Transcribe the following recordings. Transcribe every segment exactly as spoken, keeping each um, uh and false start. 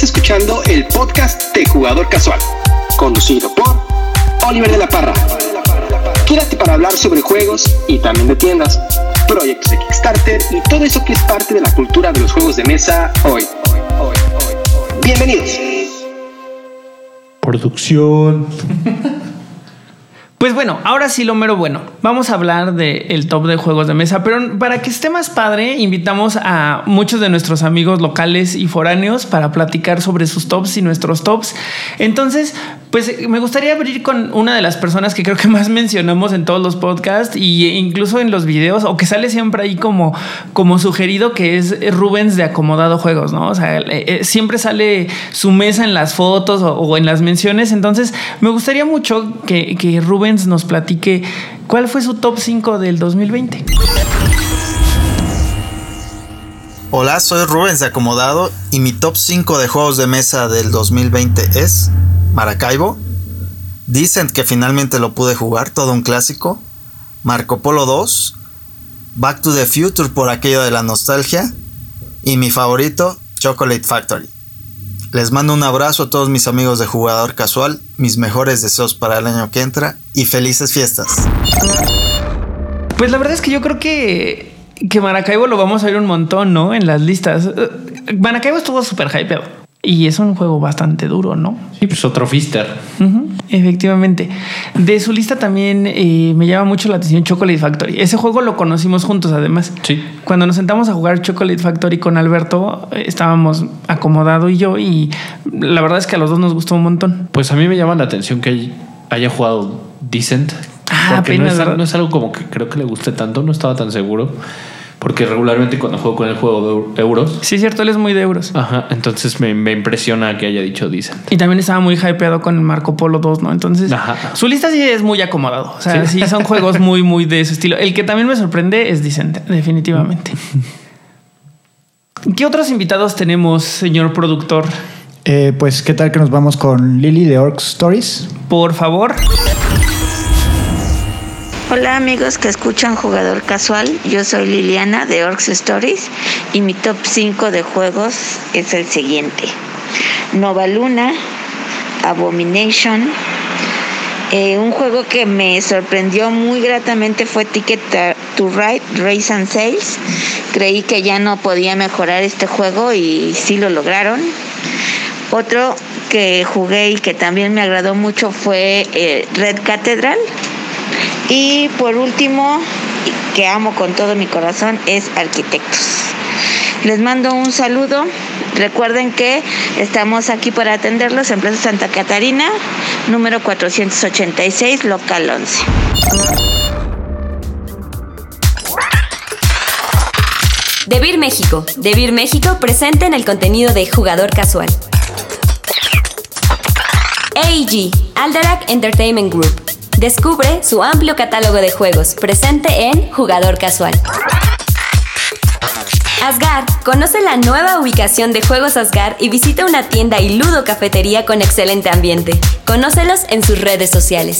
escuchando el podcast de Jugador Casual, conducido por Oliver de la Parra. Quédate para hablar sobre juegos y también de tiendas, proyectos de Kickstarter y todo eso que es parte de la cultura de los juegos de mesa hoy. Bienvenidos. Producción. Pues bueno, ahora sí lo mero bueno. Vamos a hablar del top de juegos de mesa, pero para que esté más padre, invitamos a muchos de nuestros amigos locales y foráneos para platicar sobre sus tops y nuestros tops. Entonces, pues me gustaría abrir con una de las personas que creo que más mencionamos en todos los podcasts y incluso en los videos, o que sale siempre ahí como, como sugerido, que es Rubens de Acomodado Juegos, ¿no? O sea, eh, siempre sale su mesa en las fotos o, o en las menciones. Entonces, me gustaría mucho que, que Rubens nos platique cuál fue su top cinco del dos mil veinte. Hola, soy Rubens de Acomodado y mi top cinco de juegos de mesa del dos mil veinte es Maracaibo, Descent, que finalmente lo pude jugar, todo un clásico, Marco Polo dos, Back to the Future por aquello de la nostalgia y mi favorito, Chocolate Factory. Les mando un abrazo a todos mis amigos de Jugador Casual, mis mejores deseos para el año que entra y felices fiestas. Pues la verdad es que yo creo que, que Maracaibo lo vamos a ver un montón, ¿no? En las listas. Maracaibo estuvo súper hypeado y es un juego bastante duro, ¿no? Sí, pues otro Fister. Uh-huh, efectivamente. De su lista también eh, me llama mucho la atención Chocolate Factory. Ese juego lo conocimos juntos, además. Sí. Cuando nos sentamos a jugar Chocolate Factory con Alberto, estábamos Acomodado y yo, y la verdad es que a los dos nos gustó un montón. Pues a mí me llama la atención que haya jugado Descent. Ah, porque apenas, no, es, ¿verdad? no es algo como que creo que le guste tanto, no estaba tan seguro. Porque regularmente cuando juego con el juego de euros. Sí, es cierto, él es muy de euros. Ajá, entonces me, me impresiona que haya dicho Descent. Y también estaba muy hypeado con el Marco Polo dos, ¿no? Entonces, ajá, su lista sí es muy Acomodado. O sea, sí, sí son juegos muy, muy de ese estilo. El que también me sorprende es Descent, definitivamente. ¿Qué otros invitados tenemos, señor productor? Eh, pues, ¿qué tal que nos vamos con Lili de Orc Stories? Por favor. Hola amigos que escuchan Jugador Casual, yo soy Liliana de Orcs Stories y mi top cinco de juegos es el siguiente: Nova Luna, Abomination, eh, un juego que me sorprendió muy gratamente fue Ticket to Ride, Race and Sales. Creí que ya no podía mejorar este juego y sí lo lograron. Otro que jugué y que también me agradó mucho fue eh, Red Cathedral. Y por último, que amo con todo mi corazón, es Arquitectos. Les mando un saludo. Recuerden que estamos aquí para atenderlos en Plaza Santa Catarina, número cuatrocientos ochenta y seis, local once. DeVir México. DeVir México presente en el contenido de Jugador Casual. A E G, Alderac Entertainment Group. Descubre su amplio catálogo de juegos presente en Jugador Casual. Asgard, conoce la nueva ubicación de Juegos Asgard y visita una tienda y ludo cafetería con excelente ambiente. Conócelos en sus redes sociales.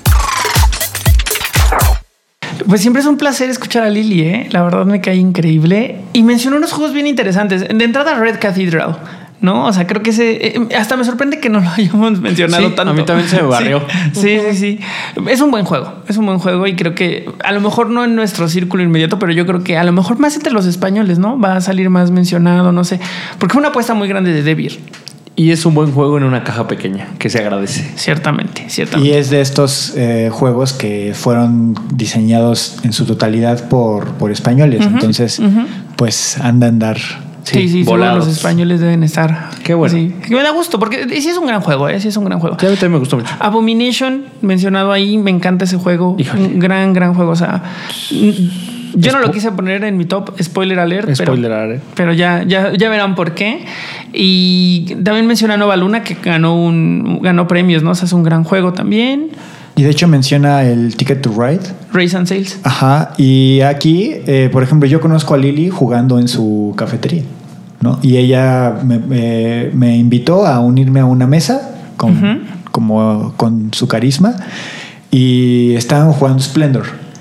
Pues siempre es un placer escuchar a Lili, ¿eh? La verdad me cae increíble. Y mencionó unos juegos bien interesantes. De entrada, Red Cathedral, ¿no? O sea, creo que ese... Eh, hasta me sorprende que no lo hayamos mencionado sí, tanto. A mí también se me barrió. Sí, sí, sí, sí. Es un buen juego. Es un buen juego y creo que a lo mejor no en nuestro círculo inmediato, pero yo creo que a lo mejor más entre los españoles, ¿no? Va a salir más mencionado, no sé. Porque fue una apuesta muy grande de DeVir. Y es un buen juego en una caja pequeña, que se agradece. Ciertamente, ciertamente. Y es de estos eh, juegos que fueron diseñados en su totalidad por, por españoles. Uh-huh, Entonces, uh-huh. pues han de andar... Sí, sí, sí, seguro los españoles deben estar. Qué bueno. Sí. Me da gusto, porque sí es un gran juego, ¿eh? Sí es un gran juego. Sí, a mí también me gustó mucho. Abomination, mencionado ahí, me encanta ese juego. Híjole. Un gran, gran juego. O sea, yo no lo quise poner en mi top, spoiler alert. Spoiler pero, alert. Pero ya, ya, ya verán por qué. Y también menciona Nova Luna, que ganó un ganó premios, ¿no? O sea, es un gran juego también. Y de hecho menciona el Ticket to Ride. Race and Sales. Ajá. Y aquí, eh, por ejemplo, yo conozco a Lili jugando en su cafetería, ¿no? Y ella me, me, me invitó a unirme a una mesa con, uh-huh. como, con su carisma. Y estaban jugando Splendor.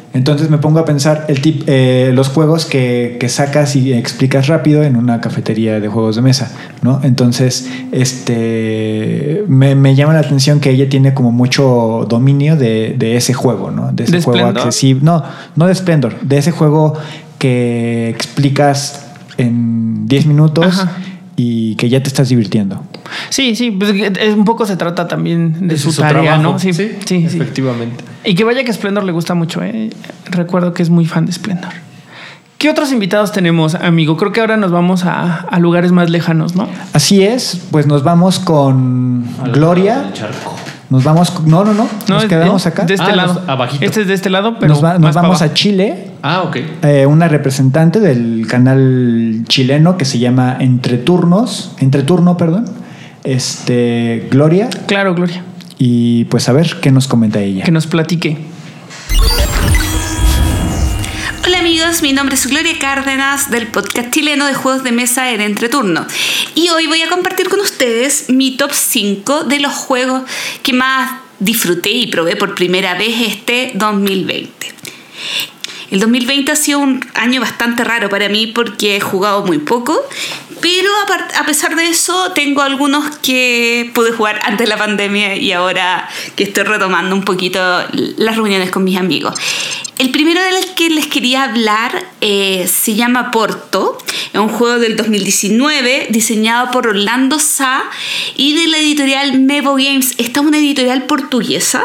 Entonces me pongo a pensar el tip, eh, los juegos que, que sacas y explicas rápido en una cafetería de juegos de mesa, ¿no? Entonces, este me, me llama la atención que ella tiene como mucho dominio de, de ese juego, ¿no? De ese ¿De juego Splendor? accesible. No, no de Splendor, de ese juego que explicas en diez minutos. Ajá. Y que ya te estás divirtiendo. Sí, sí, pues un poco se trata también de Ese su, su tarea, trabajo. ¿no? Sí, sí, sí, efectivamente. Sí. Y que vaya que Splendor le gusta mucho, ¿eh? Recuerdo que es muy fan de Splendor. ¿Qué otros invitados tenemos, amigo? Creo que ahora nos vamos a, a lugares más lejanos, ¿no? Así es, pues nos vamos con Al Gloria. Nos vamos, no, no, no, nos no, quedamos de, acá. De este ah, lado. Nos, abajito. Este es de este lado, pero nos, va, nos más vamos para a Chile. Ah, ok. Eh, una representante del canal chileno que se llama Entre Turnos, Entre Turno, perdón. Este, Gloria. Claro, Gloria. Y pues a ver qué nos comenta ella. Que nos platique. Hola amigos, mi nombre es Gloria Cárdenas del podcast chileno de juegos de mesa en Entreturno y hoy voy a compartir con ustedes mi top cinco de los juegos que más disfruté y probé por primera vez este dos mil veinte. El dos mil veinte ha sido un año bastante raro para mí porque he jugado muy poco, pero a pesar de eso tengo algunos que pude jugar antes de la pandemia y ahora que estoy retomando un poquito las reuniones con mis amigos. El primero del que les quería hablar eh, se llama Porto. Es un juego del dos mil diecinueve diseñado por Orlando Sá y de la editorial Mevo Games. Esta es una editorial portuguesa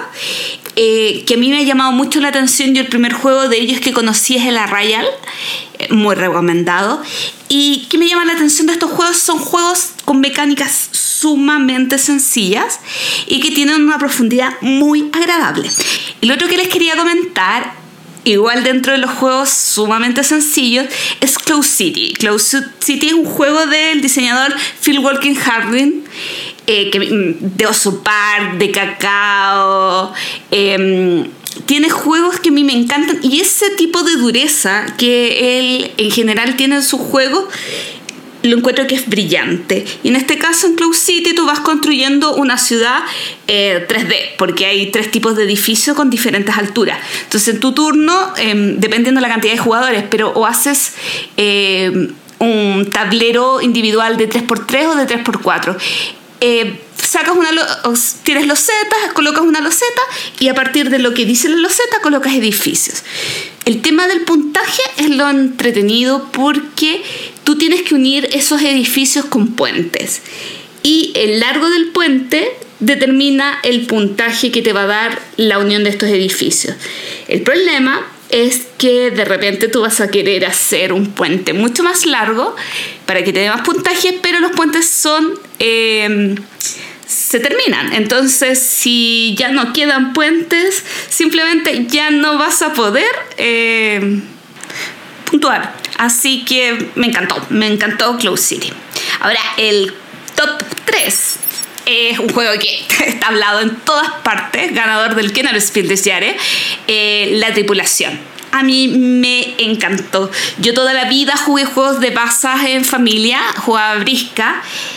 eh, que a mí me ha llamado mucho la atención. Yo el primer juego de ellos que conocí es el Arrayal, eh, muy recomendado. Y que me llama la atención de estos juegos son juegos con mecánicas sumamente sencillas y que tienen una profundidad muy agradable. Y lo otro que les quería comentar, igual dentro de los juegos sumamente sencillos, es Cloud City. Cloud City es un juego del diseñador Phil Walking Harding, eh, que, de Oso Park, de Cacao. Eh, tiene juegos que a mí me encantan y ese tipo de dureza que él en general tiene en sus juegos lo encuentro que es brillante. Y en este caso, en Cloud City, tú vas construyendo una ciudad eh, tres D, porque hay tres tipos de edificios con diferentes alturas. Entonces, en tu turno, eh, dependiendo de la cantidad de jugadores, pero o haces eh, un tablero individual de tres por tres o de tres por cuatro. Eh, sacas una lo- tienes losetas, colocas una loseta y a partir de lo que dice la loseta colocas edificios. El tema del puntaje es lo entretenido porque tú tienes que unir esos edificios con puentes y el largo del puente determina el puntaje que te va a dar la unión de estos edificios. El problema es que de repente tú vas a querer hacer un puente mucho más largo para que te dé más puntaje, pero los puentes son eh, se terminan. Entonces, si ya no quedan puentes, simplemente ya no vas a poder eh, puntuar. Así que me encantó, me encantó Cloud City. Ahora, el top tres es un juego que está hablado en todas partes, ganador del Kenner Spiel des Jahres, eh, La Tripulación. A mí me encantó. Yo toda la vida jugué juegos de bazas en familia, jugaba brisca,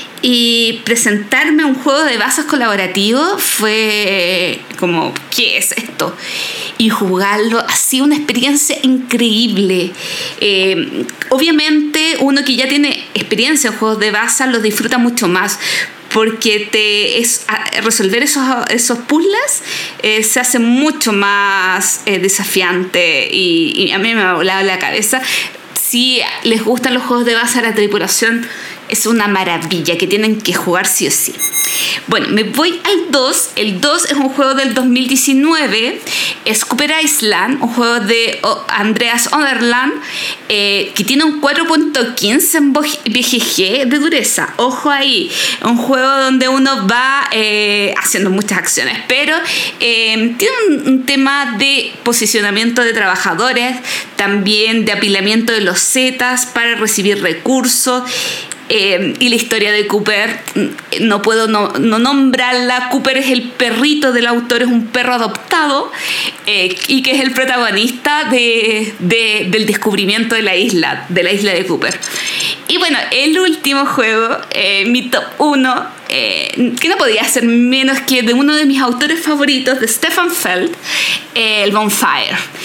y presentarme un juego de bazas colaborativo fue como, ¿qué es esto? Y jugarlo ha sido una experiencia increíble. Eh, obviamente uno que ya tiene experiencia en juegos de bazas los disfruta mucho más, porque te es, a, resolver esos, esos puzzles eh, se hace mucho más eh, desafiante y, y a mí me ha volado la cabeza. Si les gustan los juegos de baza, La Tripulación es una maravilla que tienen que jugar sí o sí. Bueno, me voy al dos. El dos es un juego del dos mil diecinueve. Es Cooper Island, un juego de Andreas Oderland, eh, que tiene un cuatro punto quince en B G G de dureza. Ojo ahí, un juego donde uno va eh, haciendo muchas acciones, pero eh, tiene un, un tema de posicionamiento de trabajadores, también de apilamiento de losetas para recibir recursos. Eh, y la historia de Cooper, no puedo no, no nombrarla. Cooper es el perrito del autor, es un perro adoptado eh, y que es el protagonista de, de, del descubrimiento de la isla, de la isla de Cooper. Y bueno, el último juego, eh, mi top uno, eh, que no podía ser menos que de uno de mis autores favoritos, de Stefan Feld, eh, el Bonfire.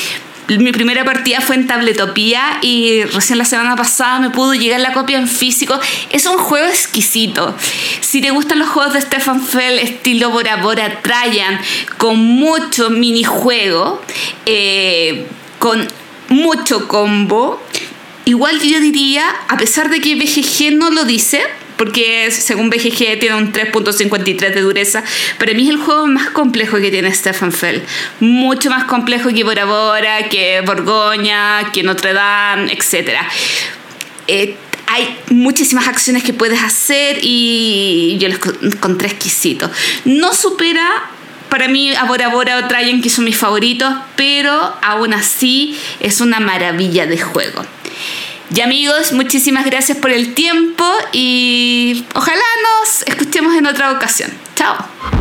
Mi primera partida fue en Tabletopía y recién la semana pasada me pudo llegar la copia en físico. Es un juego exquisito. Si te gustan los juegos de Stefan Feld estilo Bora Bora Trajan, con mucho minijuego, eh, con mucho combo, igual yo diría, a pesar de que B G G no lo dice, porque según B G G tiene un tres punto cincuenta y tres de dureza, para mí es el juego más complejo que tiene Stefan Feld. Mucho más complejo que Bora Bora, que Borgoña, que Notre Dame, etcétera. Eh, hay muchísimas acciones que puedes hacer y yo lo encontré exquisito. No supera para mí a Bora Bora o Trajan, que son mis favoritos, pero aún así es una maravilla de juego. Y amigos, muchísimas gracias por el tiempo y ojalá nos escuchemos en otra ocasión. Chao.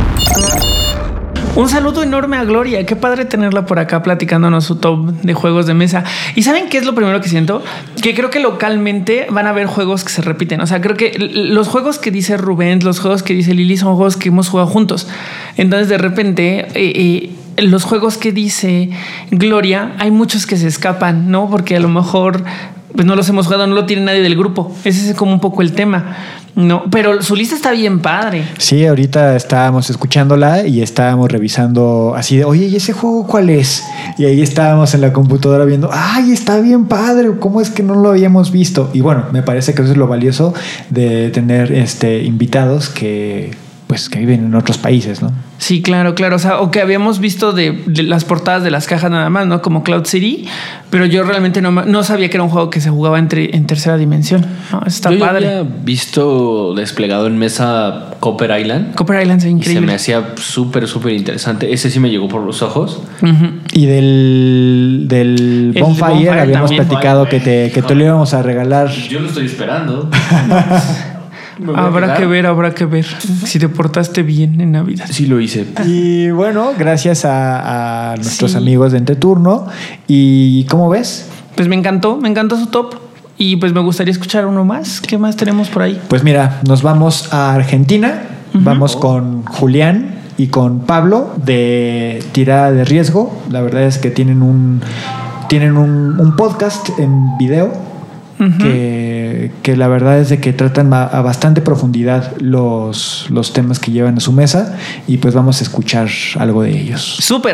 Un saludo enorme a Gloria. Qué padre tenerla por acá platicándonos su top de juegos de mesa. ¿Y saben qué es lo primero que siento? Que creo que localmente van a haber juegos que se repiten. O sea, creo que los juegos que dice Rubén, los juegos que dice Lili son juegos que hemos jugado juntos. Entonces, de repente, eh, eh, los juegos que dice Gloria, hay muchos que se escapan, ¿no? Porque a lo mejor pues no los hemos jugado, no lo tiene nadie del grupo. Ese es como un poco el tema. No, pero su lista está bien padre. Sí, ahorita estábamos escuchándola y estábamos revisando así de, oye, ¿y ese juego cuál es? Y ahí estábamos en la computadora viendo, ay, está bien padre, ¿cómo es que no lo habíamos visto? Y bueno, me parece que eso es lo valioso de tener este invitados que pues que viven en otros países, ¿no? Sí, claro, claro. O sea, o que habíamos visto de, de las portadas de las cajas nada más, ¿no? Como Cloud City, pero yo realmente no, no sabía que era un juego que se jugaba entre, en tercera dimensión. No, está yo padre. Yo había visto desplegado en mesa Copper Island. Copper Island es increíble. Y se me hacía súper, súper interesante. Ese sí me llegó por los ojos. Uh-huh. Y del, del Bonfire, Bonfire habíamos también platicado que, te, que te lo íbamos a regalar. Yo lo estoy esperando. Habrá que ver, habrá que ver si te portaste bien en Navidad. Sí lo hice. Y bueno, gracias a, a nuestros sí. amigos de Entreturno. ¿Y cómo ves? Pues me encantó, me encantó su top. Y pues me gustaría escuchar uno más. ¿Qué más tenemos por ahí? Pues mira, nos vamos a Argentina. Uh-huh. Vamos oh. con Julián y con Pablo de Tirada de Riesgo. La verdad es que tienen un, tienen un, un podcast en video. Uh-huh. Que, que la verdad es de que tratan a, a bastante profundidad los, los temas que llevan a su mesa y pues vamos a escuchar algo de ellos. ¡Súper!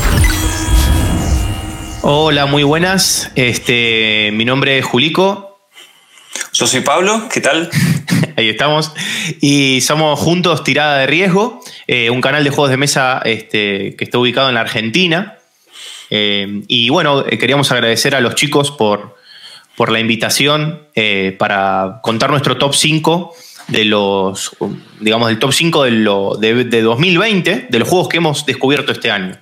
Hola, muy buenas. Este, mi nombre es Julico. Yo soy Pablo, ¿qué tal? Ahí estamos. Y somos juntos Tirada de Riesgo, eh, un canal de juegos de mesa este, que está ubicado en la Argentina. Eh, y bueno, queríamos agradecer a los chicos por... por la invitación eh, para contar nuestro top cinco de los, digamos, del top cinco de, lo, de, de dos mil veinte, de los juegos que hemos descubierto este año.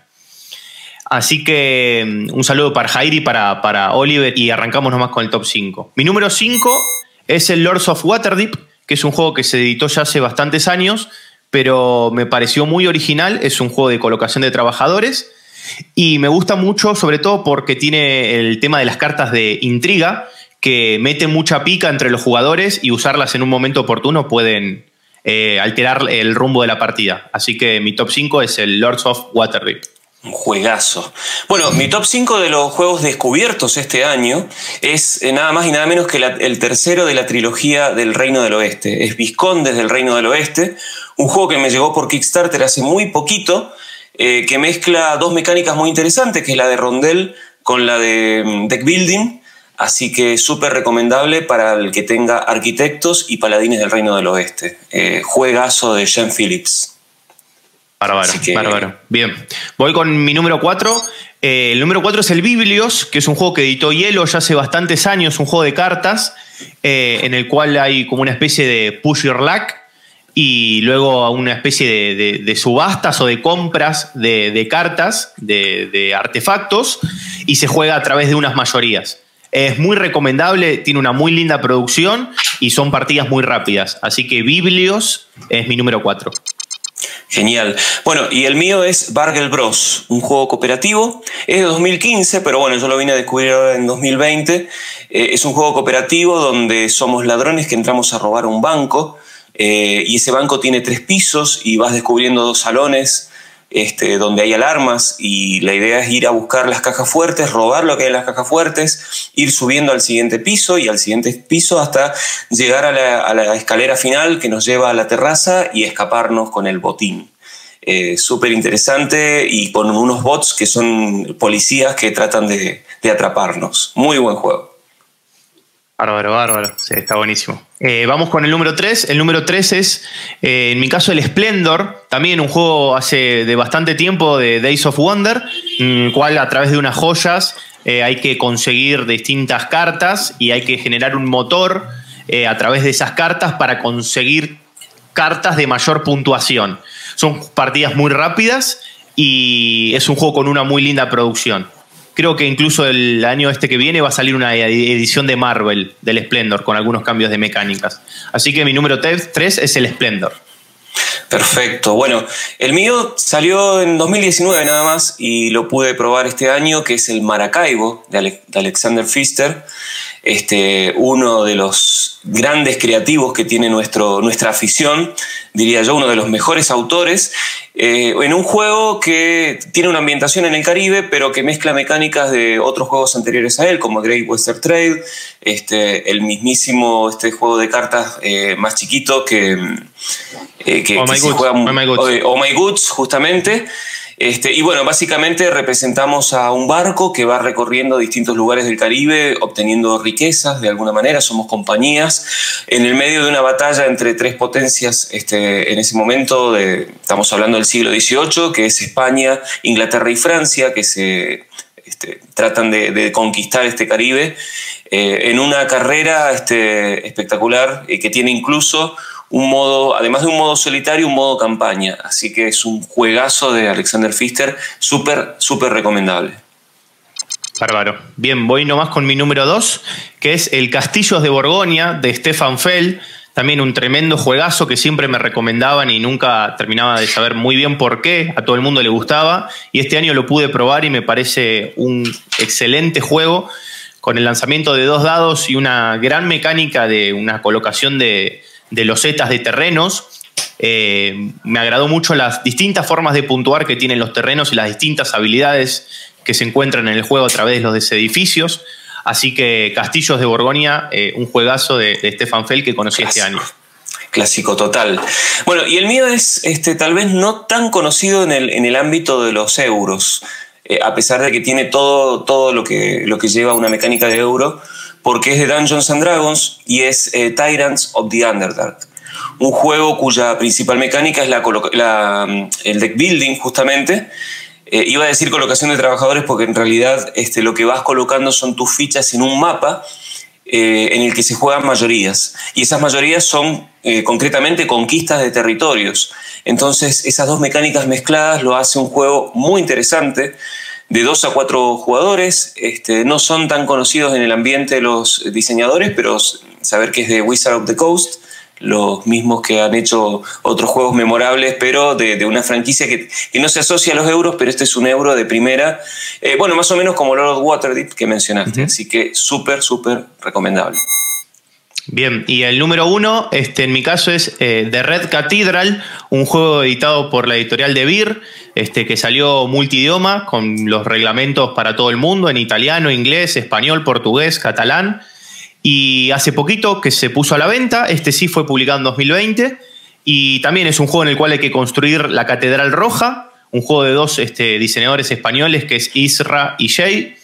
Así que un saludo para Jair y para, para Oliver y arrancamos nomás con el top cinco. Mi número cinco es el Lords of Waterdeep, que es un juego que se editó ya hace bastantes años, pero me pareció muy original. Es un juego de colocación de trabajadores. Y me gusta mucho, sobre todo porque tiene el tema de las cartas de intriga, que meten mucha pica entre los jugadores y usarlas en un momento oportuno pueden eh, alterar el rumbo de la partida. Así que mi top cinco es el Lords of Waterdeep. Un juegazo. Bueno, mi top cinco de los juegos descubiertos este año es eh, nada más y nada menos que la, el tercero de la trilogía del Reino del Oeste. Es Vizcondes del Reino del Oeste, un juego que me llegó por Kickstarter hace muy poquito, Eh, que mezcla dos mecánicas muy interesantes, que es la de rondel con la de um, deck building, así que súper recomendable para el que tenga arquitectos y paladines del Reino del Oeste. Eh, juegazo de Jean Phillips. Bárbaro, que... bárbaro. Bien, voy con mi número cuatro. Eh, el número cuatro es el Biblios, que es un juego que editó Hielo ya hace bastantes años, un juego de cartas, eh, en el cual hay como una especie de push your luck, y luego una especie de, de, de subastas o de compras de, de cartas, de, de artefactos, y se juega a través de unas mayorías. Es muy recomendable, tiene una muy linda producción y son partidas muy rápidas. Así que Biblios es mi número cuatro. Genial. Bueno, y el mío es Bargel Bros, un juego cooperativo. Es de dos mil quince, pero bueno, yo lo vine a descubrir ahora en dos mil veinte. Eh, es un juego cooperativo donde somos ladrones que entramos a robar un banco. Eh, y ese banco tiene tres pisos y vas descubriendo dos salones este, donde hay alarmas y la idea es ir a buscar las cajas fuertes, robar lo que hay en las cajas fuertes, ir subiendo al siguiente piso y al siguiente piso hasta llegar a la, a la escalera final que nos lleva a la terraza y escaparnos con el botín. Eh, súper interesante y con unos bots que son policías que tratan de, de atraparnos. Muy buen juego. Bárbaro, bárbaro. Sí, está buenísimo. Eh, vamos con el número tres. El número tres es, eh, en mi caso, el Splendor. También un juego hace de bastante tiempo de Days of Wonder, en el cual a través de unas joyas eh, hay que conseguir distintas cartas y hay que generar un motor eh, a través de esas cartas para conseguir cartas de mayor puntuación. Son partidas muy rápidas y es un juego con una muy linda producción. Creo que incluso el año este que viene va a salir una edición de Marvel del Splendor con algunos cambios de mecánicas. Así que mi número tres es el Splendor. Perfecto. Bueno, el mío salió en dos mil diecinueve nada más y lo pude probar este año, que es el Maracaibo de, Ale- de Alexander Pfister, este, uno de los grandes creativos que tiene nuestro, nuestra afición, diría yo, uno de los mejores autores, eh, en un juego que tiene una ambientación en el Caribe, pero que mezcla mecánicas de otros juegos anteriores a él, como Great Western Trail, este, el mismísimo este juego de cartas eh, más chiquito que, eh, que, Oh que My se Goods, juega, Oh My Goods. Oh My Goods, justamente. Este, y bueno, básicamente representamos a un barco que va recorriendo distintos lugares del Caribe, obteniendo riquezas de alguna manera, somos compañías, en el medio de una batalla entre tres potencias este, en ese momento, de, estamos hablando del siglo dieciocho, que es España, Inglaterra y Francia, que se este, tratan de, de conquistar este Caribe, eh, en una carrera este, espectacular eh, que tiene incluso un modo, además de un modo solitario, un modo campaña. Así que es un juegazo de Alexander Pfister, súper, súper recomendable. Bárbaro. Bien, voy nomás con mi número dos, que es el Castillos de Borgoña de Stefan Feld. También un tremendo juegazo que siempre me recomendaban y nunca terminaba de saber muy bien por qué. A todo el mundo le gustaba. Y este año lo pude probar y me parece un excelente juego, con el lanzamiento de dos dados y una gran mecánica de una colocación de de losetas de terrenos. Eh, me agradó mucho las distintas formas de puntuar que tienen los terrenos y las distintas habilidades que se encuentran en el juego a través de los edificios. Así que Castillos de Borgoña, eh, un juegazo de, de Stefan Feld que conocí Clásico. este año. Clásico total. Bueno, y el mío es este, tal vez no tan conocido en el, en el ámbito de los euros, eh, a pesar de que tiene todo, todo lo, que, lo que lleva una mecánica de euro, porque es de Dungeons and Dragons y es eh, Tyrants of the Underdark. Un juego cuya principal mecánica es la, la, el deck building, justamente. Eh, iba a decir colocación de trabajadores porque en realidad este, lo que vas colocando son tus fichas en un mapa eh, en el que se juegan mayorías. Y esas mayorías son eh, concretamente conquistas de territorios. Entonces esas dos mecánicas mezcladas lo hace un juego muy interesante, de dos a cuatro jugadores. Este, no son tan conocidos en el ambiente los diseñadores, pero saber que es de Wizard of the Coast, los mismos que han hecho otros juegos memorables, pero de, de una franquicia que, que no se asocia a los euros, pero este es un euro de primera, eh, bueno, más o menos como Lord of Waterdeep que mencionaste, uh-huh. Así que súper, súper recomendable. Bien, y el número uno, este, en mi caso, es eh, The Red Cathedral, un juego editado por la editorial De Beer, este, que salió multidioma, con los reglamentos para todo el mundo, en italiano, inglés, español, portugués, catalán. Y hace poquito que se puso a la venta, este sí fue publicado en dos mil veinte, y también es un juego en el cual hay que construir la Catedral Roja, un juego de dos este, diseñadores españoles, que es Isra y Jay.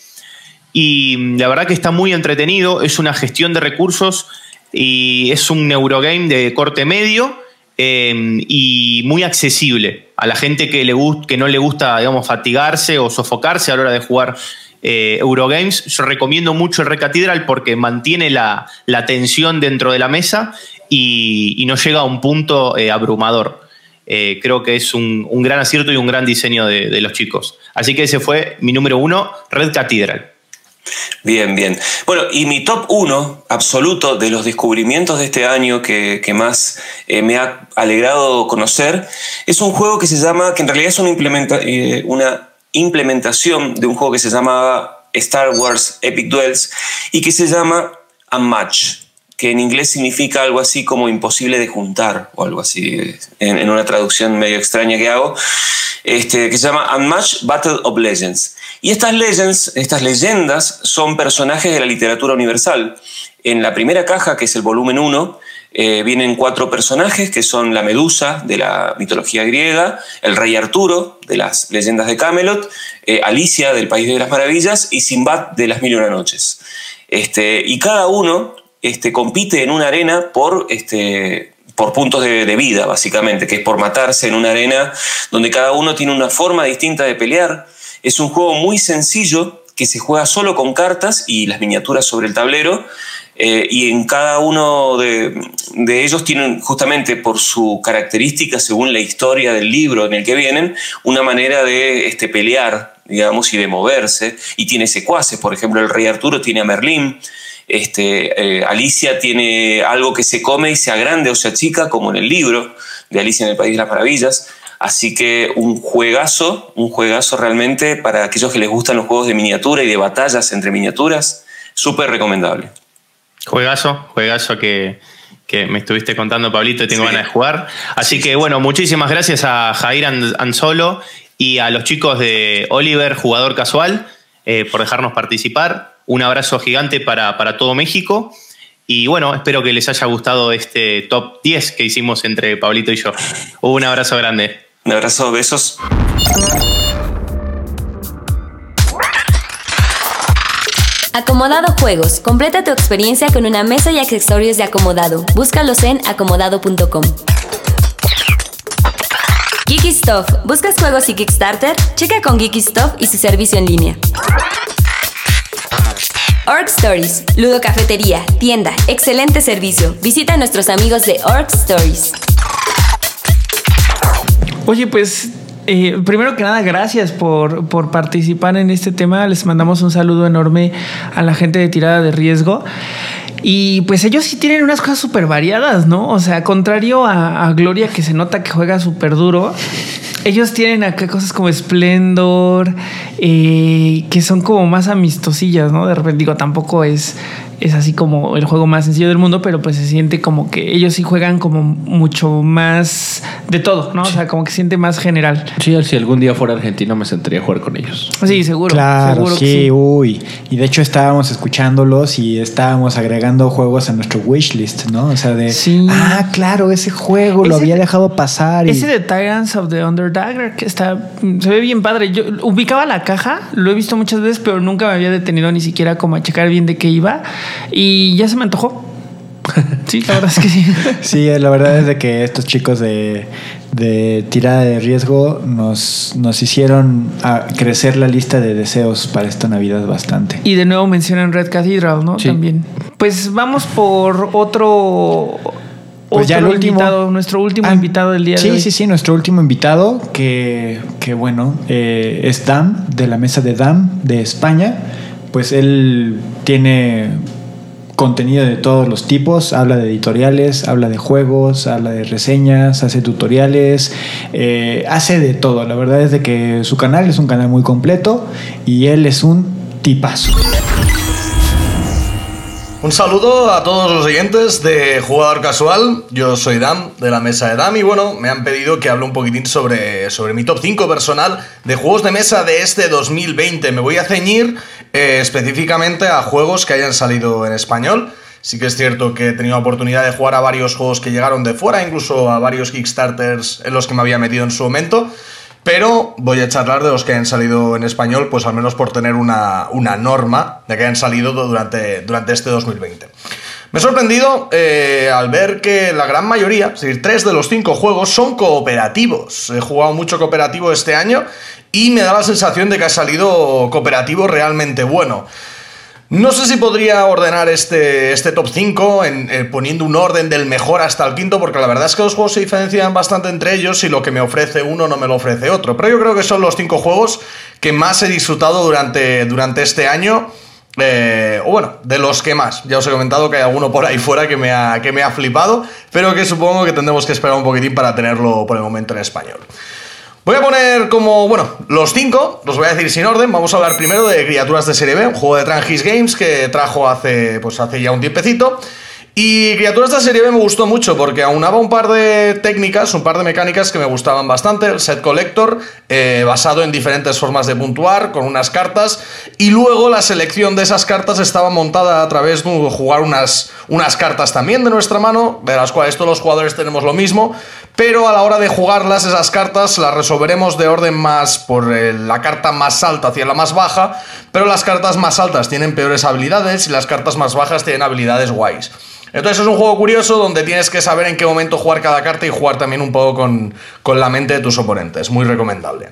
Y la verdad que está muy entretenido, es una gestión de recursos y es un Eurogame de corte medio eh, y muy accesible a la gente que, le gust- que no le gusta, digamos, fatigarse o sofocarse a la hora de jugar eh, Eurogames. Yo recomiendo mucho el Red Cathedral porque mantiene la, la tensión dentro de la mesa y, y no llega a un punto eh, abrumador. Eh, creo que es un, un gran acierto y un gran diseño de, de los chicos. Así que ese fue mi número uno, Red Cathedral. Bien, bien. Bueno, y mi top uno absoluto de los descubrimientos de este año que, que más eh, me ha alegrado conocer es un juego que se llama, que en realidad es una, implementa, eh, una implementación de un juego que se llamaba Star Wars Epic Duels y que se llama Unmatched. que en inglés significa algo así como imposible de juntar, o algo así, en, en una traducción medio extraña que hago, este, que se llama Unmatched Battle of Legends. Y estas legends, estas leyendas, son personajes de la literatura universal. En la primera caja, que es el volumen uno, eh, vienen cuatro personajes que son la Medusa de la mitología griega, el rey Arturo de las leyendas de Camelot, eh, Alicia del País de las Maravillas y Sinbad de las Mil y Una Noches. Este, y cada uno este, compite en una arena por, este, por puntos de, de vida, básicamente, que es por matarse en una arena donde cada uno tiene una forma distinta de pelear. Es un juego muy sencillo que se juega solo con cartas y las miniaturas sobre el tablero, eh, y en cada uno de, de ellos tienen, justamente por su característica, según la historia del libro en el que vienen, una manera de este, pelear, digamos, y de moverse, y tiene secuaces. Por ejemplo, el rey Arturo tiene a Merlín, este, eh, Alicia tiene algo que se come y se agrande o se achica, como en el libro de Alicia en el País de las Maravillas. Así que un juegazo, un juegazo realmente para aquellos que les gustan los juegos de miniatura y de batallas entre miniaturas, súper recomendable. Juegazo, juegazo que, que me estuviste contando, Pablito, y tengo Sí. ganas de jugar. Así Sí, que sí, bueno, muchísimas gracias a Jair Anzolo y a los chicos de Oliver, Jugador Casual, eh, por dejarnos participar. Un abrazo gigante para, para todo México. Y bueno, espero que les haya gustado este top diez que hicimos entre Pablito y yo. Un abrazo grande. Un abrazo, besos. Acomodado Juegos. Completa tu experiencia con una mesa y accesorios de Acomodado. Búscalos en acomodado punto com. Geeky Stuff. ¿Buscas juegos y Kickstarter? Checa con Geeky Stuff y su servicio en línea. Orc Stories. Ludo Cafetería. Tienda. Excelente servicio. Visita a nuestros amigos de Orc Stories. Oye, pues eh, primero que nada, gracias por, por participar en este tema. Les mandamos un saludo enorme a la gente de Tirada de Riesgo. Y pues ellos sí tienen unas cosas súper variadas, ¿no? O sea, contrario a, a Gloria, que se nota que juega súper duro, ellos tienen acá cosas como Splendor, eh, que son como más amistosillas, ¿no? De repente, digo, tampoco es, es así como el juego más sencillo del mundo, pero pues se siente como que ellos sí juegan como mucho más de todo, ¿no? O sea, como que se siente más general. Sí, si algún día fuera argentino me sentaría a jugar con ellos. Sí, seguro. Claro, seguro sí, que sí. uy. Y de hecho estábamos escuchándolos y estábamos agregando juegos a nuestro wishlist, ¿no? O sea, de, Sí. ah, claro, ese juego lo Ese había de- dejado pasar. Y... Ese de Tyrants of the Underdagger, que está, se ve bien padre. Yo ubicaba la caja, lo he visto muchas veces, pero nunca me había detenido ni siquiera como a checar bien de qué iba. Y ya se me antojó. Sí, la verdad es que sí. Sí, la verdad es de que estos chicos de, de Tirada de Riesgo nos, nos hicieron a crecer la lista de deseos para esta Navidad bastante. Y de nuevo mencionan Red Cathedral, ¿no? Sí. También. Pues vamos por otro. Pues ya el otro último. invitado, nuestro último Ah, invitado del día sí, de hoy. Sí, sí, nuestro último invitado, que, que bueno, eh, es Dam, de la mesa de Dam, de España. Pues él tiene contenido de todos los tipos, habla de editoriales, habla de juegos, habla de reseñas, hace tutoriales, eh, hace de todo. La verdad es de que su canal es un canal muy completo y él es un tipazo. Un saludo a todos los oyentes de Jugador Casual. Yo soy Dam, de la mesa de Dam, y bueno, me han pedido que hable un poquitín sobre, sobre mi top cinco personal de juegos de mesa de este dos mil veinte. Me voy a ceñir eh, específicamente a juegos que hayan salido en español. Sí que es cierto que he tenido la oportunidad de jugar a varios juegos que llegaron de fuera, incluso a varios Kickstarters en los que me había metido en su momento. Pero voy a charlar de los que hayan salido en español, pues al menos por tener una, una norma de que hayan salido durante, durante este dos mil veinte. Me he sorprendido eh, al ver que la gran mayoría, es decir, tres de los cinco juegos son cooperativos. He jugado mucho cooperativo este año y me da la sensación de que ha salido cooperativo realmente bueno. No sé si podría ordenar este, este top cinco en, eh, poniendo un orden del mejor hasta el quinto, porque la verdad es que los juegos se diferencian bastante entre ellos y lo que me ofrece uno no me lo ofrece otro. Pero yo creo que son los cinco juegos que más he disfrutado durante, durante este año. Eh, o bueno, de los que más. Ya os he comentado que hay alguno por ahí fuera que me ha, que me ha flipado, pero que supongo que tendremos que esperar un poquitín para tenerlo por el momento en español. Voy a poner como, bueno, los cinco, los voy a decir sin orden. Vamos a hablar primero de Criaturas de Serie B, un juego de Trangis Games que trajo hace, pues hace ya un tiempecito. Y Criaturas de Serie B me gustó mucho porque aunaba un par de técnicas, un par de mecánicas que me gustaban bastante. El set collector, eh, basado en diferentes formas de puntuar, con unas cartas. Y luego la selección de esas cartas estaba montada a través de jugar unas, unas cartas también de nuestra mano, de las cuales todos los jugadores tenemos lo mismo. Pero a la hora de jugarlas, esas cartas las resolveremos de orden más por eh, la carta más alta hacia la más baja. Pero las cartas más altas tienen peores habilidades y las cartas más bajas tienen habilidades guays. Entonces es un juego curioso donde tienes que saber en qué momento jugar cada carta y jugar también un poco con, con la mente de tus oponentes. Muy recomendable.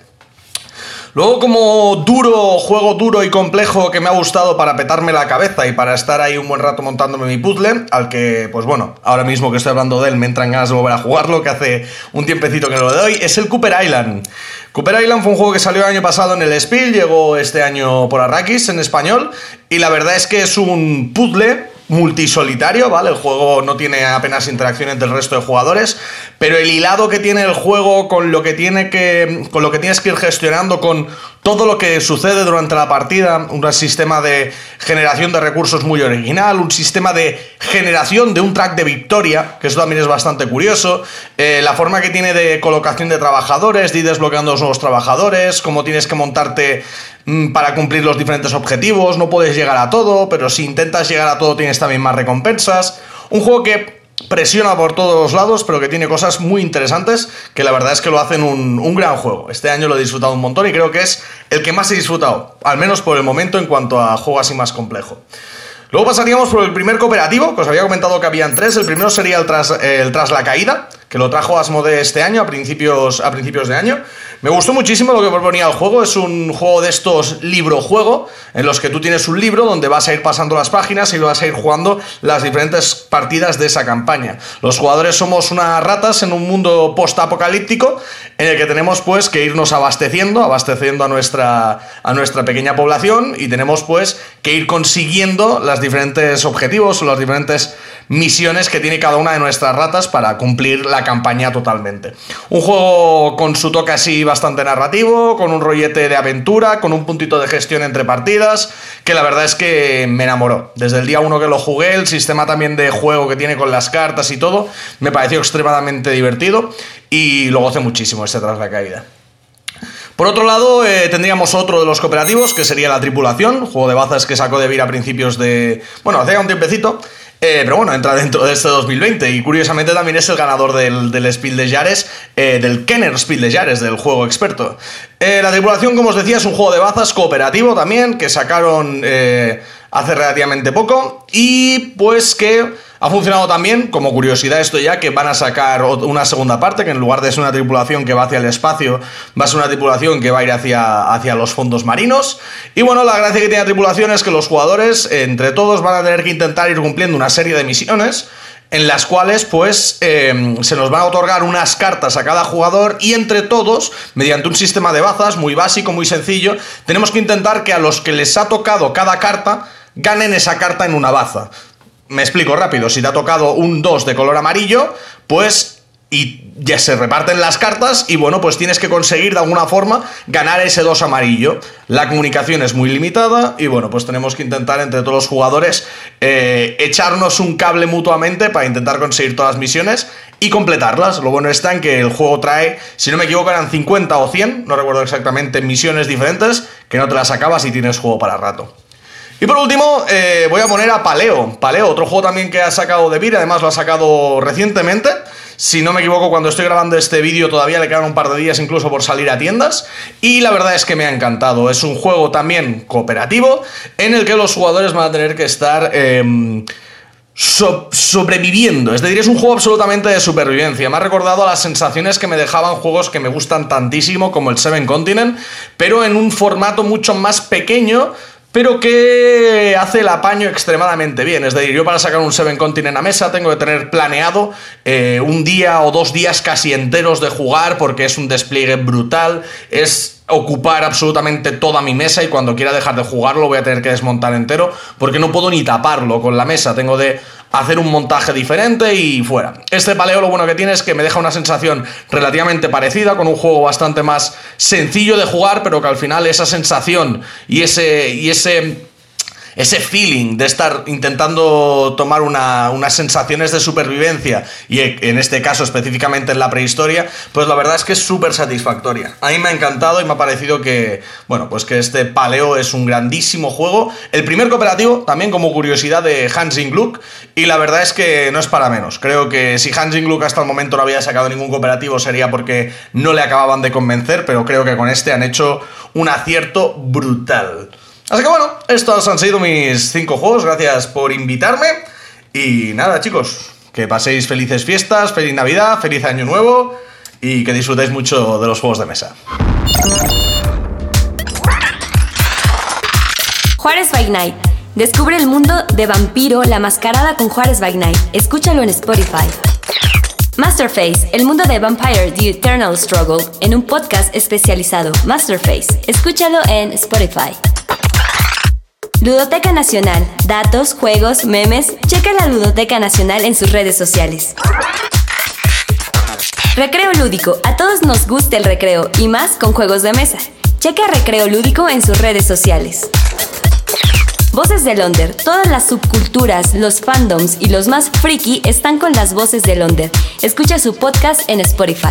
Luego, como duro, juego duro y complejo que me ha gustado para petarme la cabeza y para estar ahí un buen rato montándome mi puzzle, al que, pues bueno, ahora mismo que estoy hablando de él me entran ganas de volver a jugarlo, que hace un tiempecito que no lo doy, es el Cooper Island. Cooper Island fue un juego que salió el año pasado en el Spiel, llegó este año por Arrakis en español, y la verdad es que es un puzzle multisolitario, ¿vale? El juego no tiene apenas interacción entre el resto de jugadores, pero el hilado que tiene el juego con lo que tiene que con lo que tienes que ir gestionando, con todo lo que sucede durante la partida, un sistema de generación de recursos muy original, un sistema de generación de un track de victoria, que eso también es bastante curioso, eh, la forma que tiene de colocación de trabajadores, de ir desbloqueando los nuevos trabajadores, cómo tienes que montarte mmm, para cumplir los diferentes objetivos, no puedes llegar a todo, pero si intentas llegar a todo tienes también más recompensas. Un juego que presiona por todos los lados, pero que tiene cosas muy interesantes, que la verdad es que lo hacen un, un gran juego. Este año lo he disfrutado un montón y creo que es el que más he disfrutado, al menos por el momento en cuanto a juego así más complejo. Luego pasaríamos por el primer cooperativo, que os había comentado que habían tres. El primero sería el Tras, el Tras la Caída, que lo trajo Asmodee este año, a principios, a principios de año. Me gustó muchísimo lo que proponía el juego. Es un juego de estos libro-juego, en los que tú tienes un libro donde vas a ir pasando las páginas y vas a ir jugando las diferentes partidas de esa campaña. Los jugadores somos unas ratas en un mundo post-apocalíptico en el que tenemos pues que irnos abasteciendo, abasteciendo a nuestra, a nuestra pequeña población, y tenemos pues que ir consiguiendo los diferentes objetivos o las diferentes misiones que tiene cada una de nuestras ratas para cumplir la campaña totalmente. Un juego con su toque así bastante narrativo, con un rollete de aventura, con un puntito de gestión entre partidas, que la verdad es que me enamoró. Desde el día uno que lo jugué, el sistema también de juego que tiene con las cartas y todo, me pareció extremadamente divertido y lo gocé muchísimo este Tras la Caída. Por otro lado, eh, tendríamos otro de los cooperativos, que sería La Tripulación, juego de bazas que sacó de Vir a principios de... bueno, hace ya un tiempecito, eh, pero bueno, entra dentro de este dos mil veinte, y curiosamente también es el ganador del, del Spiel des Jahres, eh, del Kenner Spiel des Jahres, del juego experto. Eh, La Tripulación, como os decía, es un juego de bazas cooperativo también, que sacaron eh, hace relativamente poco, y pues que... ha funcionado también, como curiosidad esto ya, que van a sacar una segunda parte, que en lugar de ser una tripulación que va hacia el espacio, va a ser una tripulación que va a ir hacia, hacia los fondos marinos. Y bueno, la gracia que tiene la tripulación es que los jugadores, entre todos, van a tener que intentar ir cumpliendo una serie de misiones, en las cuales pues eh, se nos van a otorgar unas cartas a cada jugador, y entre todos, mediante un sistema de bazas muy básico, muy sencillo, tenemos que intentar que a los que les ha tocado cada carta, ganen esa carta en una baza. Me explico rápido, si te ha tocado un dos de color amarillo, pues y ya se reparten las cartas y bueno, pues tienes que conseguir de alguna forma ganar ese dos amarillo. La comunicación es muy limitada y bueno, pues tenemos que intentar entre todos los jugadores eh, echarnos un cable mutuamente para intentar conseguir todas las misiones y completarlas. Lo bueno está en que el juego trae, si no me equivoco eran cincuenta o cien, no recuerdo exactamente, misiones diferentes que no te las acabas y tienes juego para rato. Y por último, eh, voy a poner a Paleo. Paleo, otro juego también que ha sacado de Vir, además lo ha sacado recientemente. Si no me equivoco, cuando estoy grabando este vídeo todavía le quedan un par de días incluso por salir a tiendas. Y la verdad es que me ha encantado. Es un juego también cooperativo en el que los jugadores van a tener que estar... Eh, So- sobreviviendo, es decir, es un juego absolutamente de supervivencia. Me ha recordado a las sensaciones que me dejaban juegos que me gustan tantísimo como el Seven Continent, pero en un formato mucho más pequeño, pero que hace el apaño extremadamente bien. Es decir, yo para sacar un Seven Continent a mesa tengo que tener planeado eh, un día o dos días casi enteros de jugar, porque es un despliegue brutal, es ocupar absolutamente toda mi mesa, y cuando quiera dejar de jugarlo voy a tener que desmontar entero, porque no puedo ni taparlo con la mesa, tengo de hacer un montaje diferente y fuera. Este Paleo lo bueno que tiene es que me deja una sensación relativamente parecida, con un juego bastante más sencillo de jugar, pero que al final esa sensación y ese... y ese ese feeling de estar intentando tomar una, unas sensaciones de supervivencia, y en este caso específicamente en la prehistoria, pues la verdad es que es súper satisfactoria. A mí me ha encantado y me ha parecido que, bueno, pues que este Paleo es un grandísimo juego. El primer cooperativo, también como curiosidad, de Hansing Gluck, y la verdad es que no es para menos. Creo que si Hansing Gluck hasta el momento no había sacado ningún cooperativo sería porque no le acababan de convencer, pero creo que con este han hecho un acierto brutal. Así que bueno, estos han sido mis cinco juegos, gracias por invitarme, y nada, chicos, que paséis felices fiestas, feliz Navidad, feliz Año Nuevo, y que disfrutéis mucho de los juegos de mesa. Juárez by Night. Descubre el mundo de Vampiro, la mascarada con Juárez by Night. Escúchalo en Spotify. Masterface, el mundo de Vampire The Eternal Struggle, en un podcast especializado. Masterface, escúchalo en Spotify. Ludoteca Nacional, datos, juegos, memes. Checa la Ludoteca Nacional en sus redes sociales. Recreo Lúdico, a todos nos gusta el recreo y más con juegos de mesa. Checa Recreo Lúdico en sus redes sociales. Voces del Onder, todas las subculturas, los fandoms y los más friki están con las Voces del Onder. Escucha su podcast en Spotify.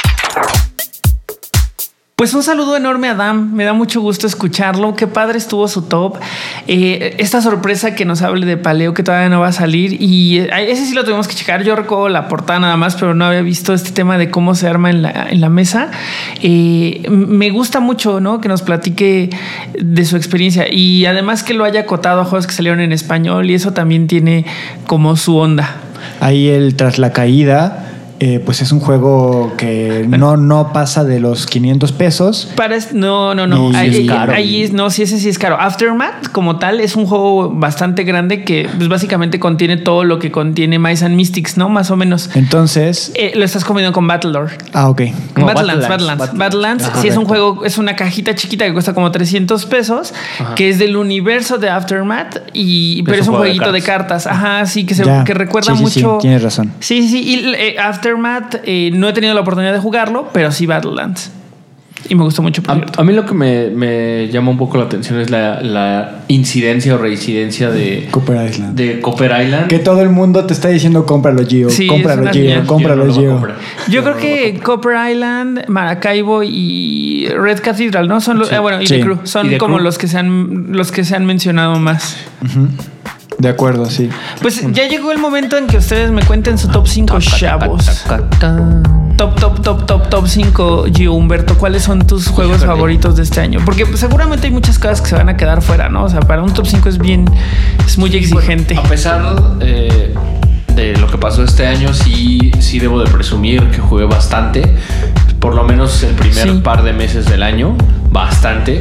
Pues un saludo enorme a Adam, me da mucho gusto escucharlo, qué padre estuvo su top, eh, esta sorpresa que nos hable de Paleo que todavía no va a salir, y ese sí lo tuvimos que checar. Yo recuerdo la portada nada más, pero no había visto este tema de cómo se arma en la, en la mesa. Eh, me gusta mucho, ¿no?, que nos platique de su experiencia, y además que lo haya acotado a juegos que salieron en español, y eso también tiene como su onda. Ahí el Tras la Caída, Eh, pues es un juego que no, no pasa de los quinientos pesos. Para es, no, no, no. Sí, ahí, es caro. ahí es, no, sí, ese sí es caro. Aftermath, como tal, es un juego bastante grande que pues, básicamente contiene todo lo que contiene Mice and Mystics, ¿no? Más o menos. Entonces. Eh, lo estás comiendo con Battlelore. Ah, ok. Badlands, Badlands. Badlands, sí, es un juego, es una cajita chiquita que cuesta como trescientos pesos, ajá, que es del universo de Aftermath, y, pero es, es un, un jueguito de cartas. de cartas. Ajá, sí, que, se, que recuerda sí, sí, mucho. Sí, tienes razón. Sí, sí, sí. Y eh, Aftermath, eh, no he tenido la oportunidad de jugarlo, pero sí Badlands. Y me gustó mucho. A, a mí lo que me, me llama un poco la atención es la, la incidencia o reincidencia de Copper Island. De Copper Island. Que todo el mundo te está diciendo cómpralo, Gio. Sí, cómpralo, Gio. Cómpralo, Gio. Yo, Yo creo que Copper Island, Maracaibo y Red Cathedral, ¿no? Son los, sí. eh, bueno, y sí. The Crew. Son The como Crew. los que se han los que se han mencionado más. Uh-huh. De acuerdo, sí. Pues ya llegó el momento en que ustedes me cuenten su top cinco, chavos. Top, top, top, top, top cinco, Gio, Humberto. ¿Cuáles son tus juegos Híjole. favoritos de este año? Porque pues, seguramente hay muchas cosas que se van a quedar fuera, ¿no? O sea, para un top cinco es bien, es muy exigente. Bueno, a pesar eh, de lo que pasó este año, sí, sí debo de presumir que jugué bastante. Por lo menos el primer sí. par de meses del año, bastante.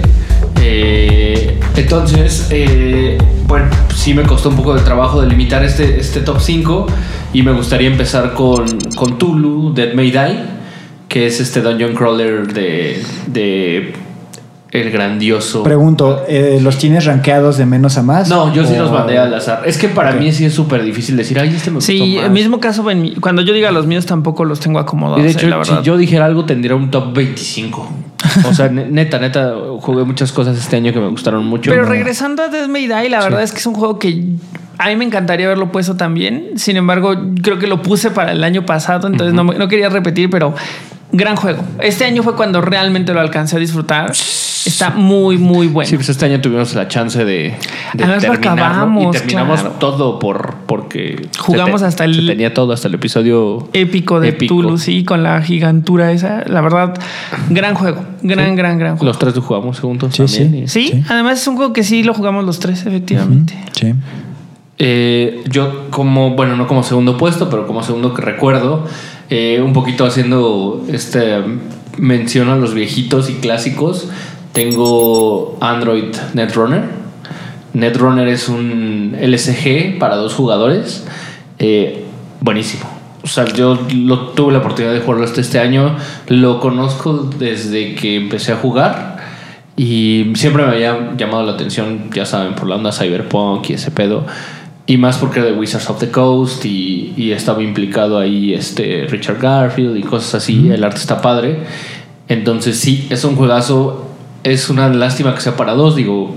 Eh, entonces, eh, bueno, sí me costó un poco de trabajo delimitar este, este top cinco, y me gustaría empezar con, con Tulu, Dead May Die, que es este dungeon crawler de, de el grandioso. Pregunto, eh, ¿los tienes rankeados de menos a más? No, yo sí o... los mandé al azar. Es que para okay. mí sí es súper difícil decir, ay, este me gustó sí, más. el mismo caso, en mi, cuando yo diga los míos tampoco los tengo acomodados. Y de hecho, eh, la verdad. si yo dijera algo, tendría un top veinticinco. O sea, neta, neta, jugué muchas cosas este año que me gustaron mucho. Pero regresando a Dead May Die, la verdad sí. es que es un juego que a mí me encantaría haberlo puesto también. Sin embargo, creo que lo puse para el año pasado, entonces uh-huh. no, no quería repetir, pero gran juego. Este año fue cuando realmente lo alcancé a disfrutar. Está muy, muy bueno. Sí, pues este año tuvimos la chance de, de Además terminarlo. Acabamos, y terminamos claro. todo por porque jugamos te, hasta el... Se tenía todo, hasta el episodio... Épico de épico. Tulu, sí, con la gigantura esa. La verdad, gran juego. Gran, sí. gran, gran juego. Los tres lo jugamos juntos sí, también. Sí. Sí, sí, además es un juego que sí lo jugamos los tres, efectivamente. Uh-huh. Sí. Eh, yo como, bueno, no como segundo puesto, pero como segundo que recuerdo, eh, un poquito haciendo este mención a los viejitos y clásicos, tengo Android Netrunner. Netrunner es un L C G para dos jugadores, eh, buenísimo. O sea, yo lo, tuve la oportunidad de jugarlo este, este año, lo conozco desde que empecé a jugar y siempre me había llamado la atención, ya saben, por la onda cyberpunk y ese pedo. Y más porque era de Wizards of the Coast y, y estaba implicado ahí este Richard Garfield y cosas así. Mm. El arte está padre. Entonces sí, es un juegazo. Es una lástima que sea para dos. Digo,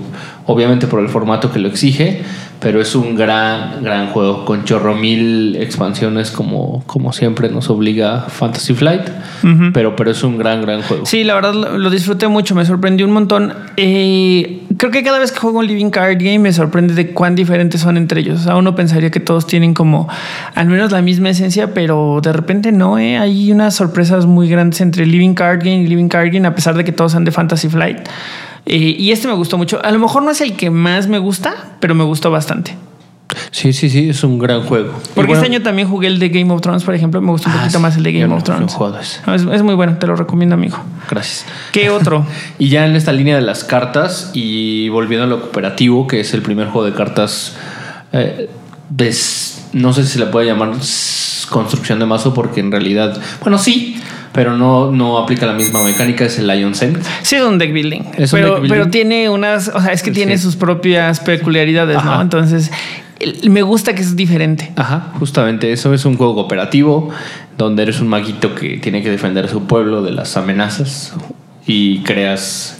obviamente por el formato que lo exige, pero es un gran, gran juego con chorro mil expansiones como, como siempre nos obliga Fantasy Flight, uh-huh. pero, pero es un gran, gran juego. Sí, la verdad lo, lo disfruté mucho, me sorprendió un montón. Eh, creo que cada vez que juego un Living Card Game me sorprende de cuán diferentes son entre ellos. O sea, uno pensaría que todos tienen como al menos la misma esencia, pero de repente no, ¿eh? Hay unas sorpresas muy grandes entre Living Card Game y Living Card Game, a pesar de que todos sean de Fantasy Flight. Eh, y este me gustó mucho. A lo mejor no es el que más me gusta, pero me gustó bastante. Sí, sí, sí, es un gran juego. Porque bueno, este año también jugué el de Game of Thrones, por ejemplo. Me gustó un ah, poquito sí, más el de Game no, of Thrones. No es, es muy bueno, te lo recomiendo, amigo. Gracias. ¿Qué otro? Y ya en esta línea de las cartas y volviendo a lo cooperativo, que es el primer juego de cartas, eh, des, no sé si se le puede llamar construcción de mazo, porque en realidad, bueno, sí, pero no, no aplica la misma mecánica, es el Lion's End. Sí, es un deck building. Es pero, un deck building. Pero tiene unas, o sea, es que tiene sí. sus propias peculiaridades, Ajá. ¿no? Entonces, me gusta que es diferente. Ajá, justamente eso es un juego cooperativo donde eres un maguito que tiene que defender a su pueblo de las amenazas y creas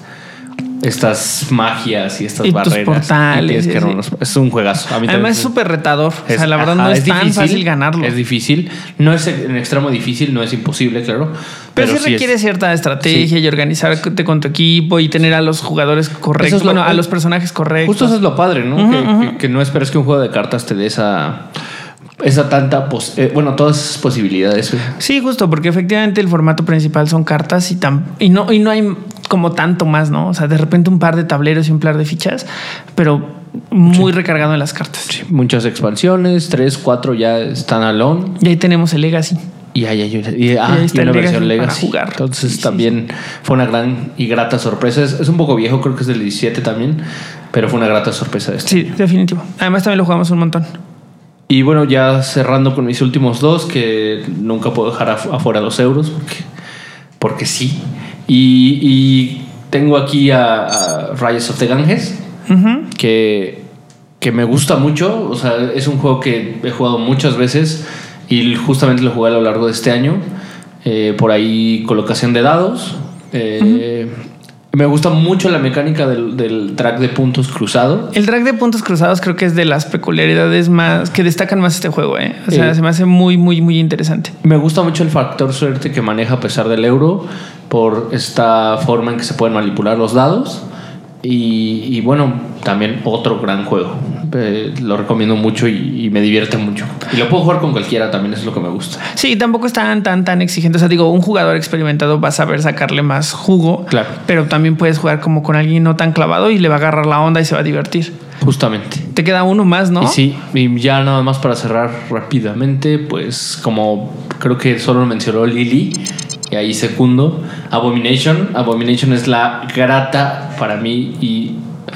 estas magias y estas y barreras. Tus portales. Y que sí. Es un juegazo. A mí Además es súper retador. Es, o sea, la verdad ajá, no es, es tan difícil, fácil ganarlo. Es difícil. No es en extremo difícil, no es imposible, claro. Pero, pero sí, sí requiere es... cierta estrategia sí. y organizarte con tu equipo y tener a los jugadores correctos. Bueno, lo, a los personajes correctos. Justo eso es lo padre, ¿no? Uh-huh, que, uh-huh. Que, que no esperes que un juego de cartas te dé esa... Esa tanta, pos- eh, bueno, todas esas posibilidades. Sí, justo, porque efectivamente el formato principal son cartas y, tam- y, no, y no hay como tanto más, ¿no? O sea, de repente un par de tableros y un par de fichas, pero muy sí. recargado en las cartas. Sí, muchas expansiones, tres, cuatro ya están alone. Y ahí tenemos el Legacy. Y ahí hay una, y, ah, y una versión Legacy. Jugar. Entonces sí, también sí. fue una gran y grata sorpresa. Es, es un poco viejo, creo que es del diecisiete también, pero fue una grata sorpresa. Este. Sí, definitivo. Además también lo jugamos un montón. Y bueno, ya cerrando con mis últimos dos, que nunca puedo dejar af- afuera los euros, porque, porque sí. Y, y tengo aquí a, a Rise of the Ganges, uh-huh. que, que me gusta mucho. O sea, es un juego que he jugado muchas veces y justamente lo jugué a lo largo de este año. Eh, por ahí colocación de dados. Eh, uh-huh. Me gusta mucho la mecánica del, del drag de puntos cruzado. El drag de puntos cruzados creo que es de las peculiaridades más que destacan más este juego, ¿eh? O sea, eh, se me hace muy, muy, muy interesante. Me gusta mucho el factor suerte que maneja a pesar del euro por esta forma en que se pueden manipular los dados. Y, y bueno, también otro gran juego. Eh, lo recomiendo mucho y, y me divierte mucho. Y lo puedo jugar con cualquiera, también es lo que me gusta. Sí, tampoco es tan, tan, tan exigente. O sea, digo, un jugador experimentado va a saber sacarle más jugo. Claro. Pero también puedes jugar como con alguien no tan clavado y le va a agarrar la onda y se va a divertir. Justamente. Te queda uno más, ¿no? Y sí, y ya nada más para cerrar rápidamente, pues como creo que solo mencionó Lili, y ahí segundo, Abomination. Abomination es la grata para mí y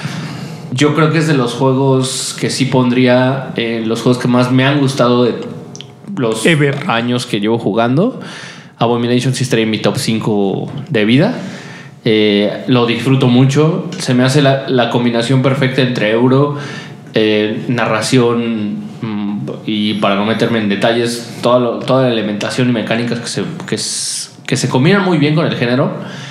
yo creo que es de los juegos que sí pondría eh, los juegos que más me han gustado de los Ever. años que llevo jugando. Abomination sí estaría en mi top cinco de vida. Eh, lo disfruto mucho. Se me hace la, la combinación perfecta entre euro, eh, narración mmm, y para no meterme en detalles, toda, lo, toda la elementación y mecánicas que se, que, es, que se combinan muy bien con el género.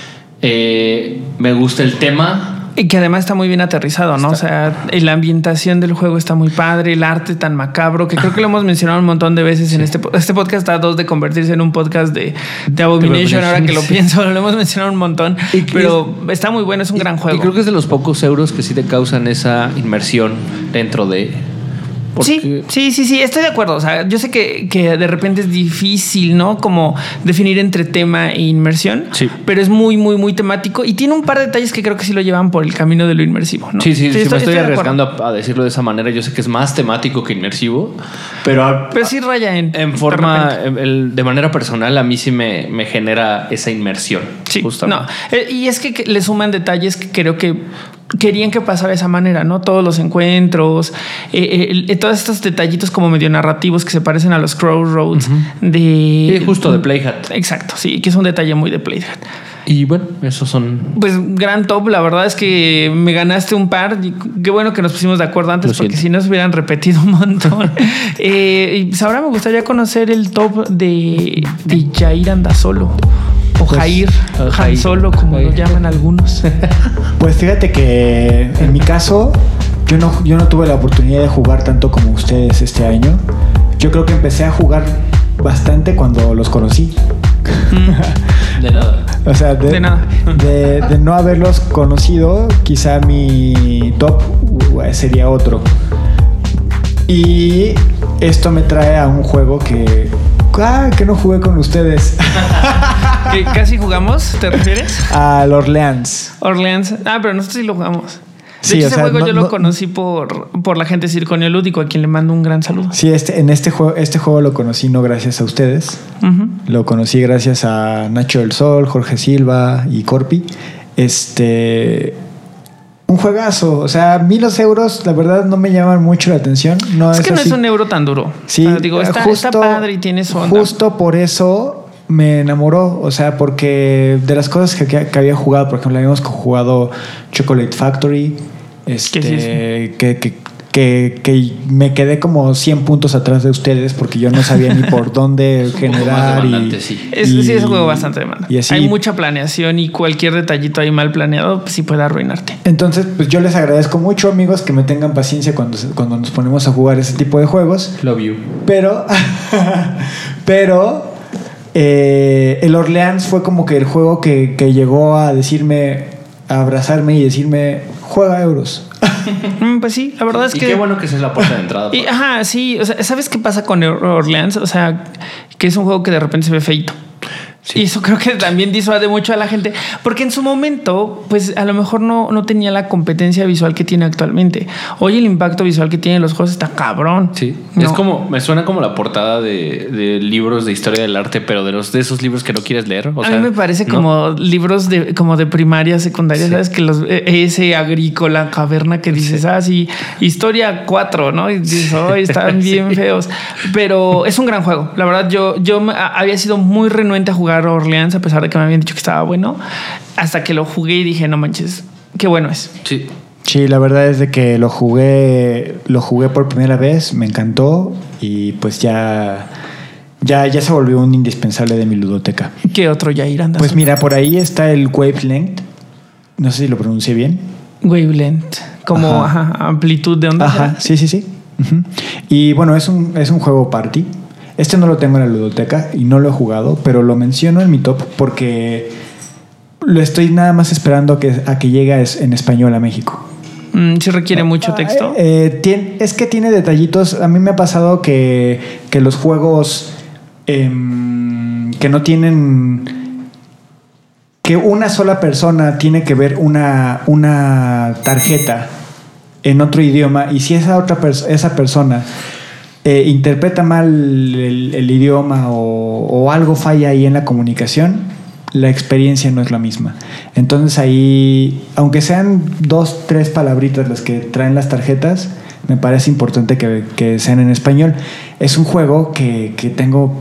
Eh, me gusta el tema. Y que además está muy bien aterrizado, ¿no? Está. O sea, la ambientación del juego está muy padre, el arte tan macabro, que creo que lo hemos mencionado un montón de veces sí. en este este podcast. Está a dos de convertirse en un podcast de, de Abomination, ahora que lo sí. pienso, lo hemos mencionado un montón. Y pero es, está muy bueno, es un y, gran juego. Y creo que es de los pocos euros que sí te causan esa inmersión dentro de... Porque... Sí, sí, sí, sí, estoy de acuerdo. O sea, yo sé que, que de repente es difícil, ¿no? Como definir entre tema e inmersión. Sí. Pero es muy, muy, muy temático. Y tiene un par de detalles que creo que sí lo llevan por el camino de lo inmersivo, ¿no? Sí, sí, sí, sí estoy, me estoy, estoy arriesgando a, a decirlo de esa manera. Yo sé que es más temático que inmersivo. Pero, a, pero sí raya en... En forma... De, el, de manera personal, a mí sí me, me genera esa inmersión. Sí, justamente. No. Eh, y es que, que le suman detalles que creo que... querían que pasara de esa manera, ¿no? Todos los encuentros, eh, eh, todos estos detallitos como medio narrativos que se parecen a los Crossroads uh-huh. de... Sí, justo de Playhat. Exacto, sí, que es un detalle muy de Playhat. Y bueno, esos son... Pues gran top, la verdad es que me ganaste un par. Y qué bueno que nos pusimos de acuerdo antes, porque si no se hubieran repetido un montón. eh, y pues ahora me gustaría conocer el top de, de Jair Anda Solo. O Pues, Jair, o Han Jair. Solo, como lo Jair. llaman algunos. Pues fíjate que en mi caso, yo no, yo no tuve la oportunidad de jugar tanto como ustedes este año. Yo creo que empecé a jugar bastante cuando los conocí. De nada. O sea, de, De nada. de, de no haberlos conocido, quizá mi top uh, sería otro. Y esto me trae a un juego que... Ah, que no jugué con ustedes. ¿Que casi jugamos, te refieres? Al Orleans. Orleans. Ah, pero nosotros sí lo jugamos. De Sí, hecho, o ese sea, juego no- yo no- lo conocí por, por la gente de Circonio Lúdico, a quien le mando un gran saludo. Sí, este, en este juego, este juego lo conocí no gracias a ustedes. Ujú. Lo conocí gracias a Nacho del Sol, Jorge Silva y Corpi. Este... Un juegazo. O sea, a mí los euros, la verdad, no me llaman mucho la atención. No Es es que no así. es un euro tan duro. Sí, O sea, digo, está, justo, está padre y tiene su onda. Justo por eso me enamoró. O sea, porque de las cosas que, que- que había jugado, por ejemplo, habíamos jugado Chocolate Factory. Este, ¿Qué es eso? que, que, que, que me quedé como cien puntos atrás de ustedes porque yo no sabía ni por dónde Es un poco más generar. demandante, y, sí. Es, y- sí, es un juego bastante demandante. y así. Hay mucha planeación y cualquier detallito ahí mal planeado pues, sí puede arruinarte. Entonces, pues yo les agradezco mucho, amigos, que me tengan paciencia cuando, se- cuando nos ponemos a jugar ese tipo de juegos. Love you. Pero, pero eh, el Orleans fue como que el juego que, que llegó a decirme, a abrazarme y decirme, juega euros. Mm, pues sí, la verdad es y que... qué bueno que esa es la puerta de entrada. Y, ajá, sí. O sea, ¿sabes qué pasa con Or- Orleans? O sea, que es un juego que de repente se ve feito. Sí. Y eso creo que también disuade mucho a la gente. Porque en su momento, pues a lo mejor no, no tenía la competencia visual que tiene actualmente. Hoy el impacto visual que tienen los juegos está cabrón. Sí, No. es como, me suena como la portada de, de libros de historia del arte, pero de los de esos libros que no quieres leer. O a sea, mí me parece ¿no? como libros de como de primaria, secundaria, Sí. ¿sabes? Que los eh, ese agrícola, caverna que dices, ah, sí, historia cuatro, ¿no? Y dices, oh, están bien Sí. feos. Pero es un gran juego. La verdad, yo, yo me- a- había sido muy renuente a jugar Orleans, a pesar de que me habían dicho que estaba bueno, hasta que lo jugué y dije, no manches, qué bueno es. Sí. Sí, la verdad es de que lo jugué, lo jugué por primera vez, me encantó y pues ya, ya, ya se volvió un indispensable de mi ludoteca. ¿Qué otro Yair anda? Pues mira, por ahí está el Wavelength. No sé si lo pronuncié bien. Wavelength, como Ajá. ajá, amplitud de onda. Ajá, sí, sí, sí. Ujú. Y bueno, es un, es un juego party. Este no lo tengo en la ludoteca y no lo he jugado, pero lo menciono en mi top porque lo estoy nada más esperando a que, a que llegue a es- en español a México. Mm, sí requiere mucho texto. Eh, eh, tien- es que tiene detallitos. A mí me ha pasado que, que los juegos em, que no tienen... Que una sola persona tiene que ver una, una tarjeta en otro idioma y si esa otra pers- esa persona eh, interpreta mal el, el idioma o, o algo falla ahí en la comunicación, la experiencia no es la misma. Entonces ahí, aunque sean dos, tres palabritas las que traen las tarjetas, me parece importante que, que sean en español. Es un juego que, que tengo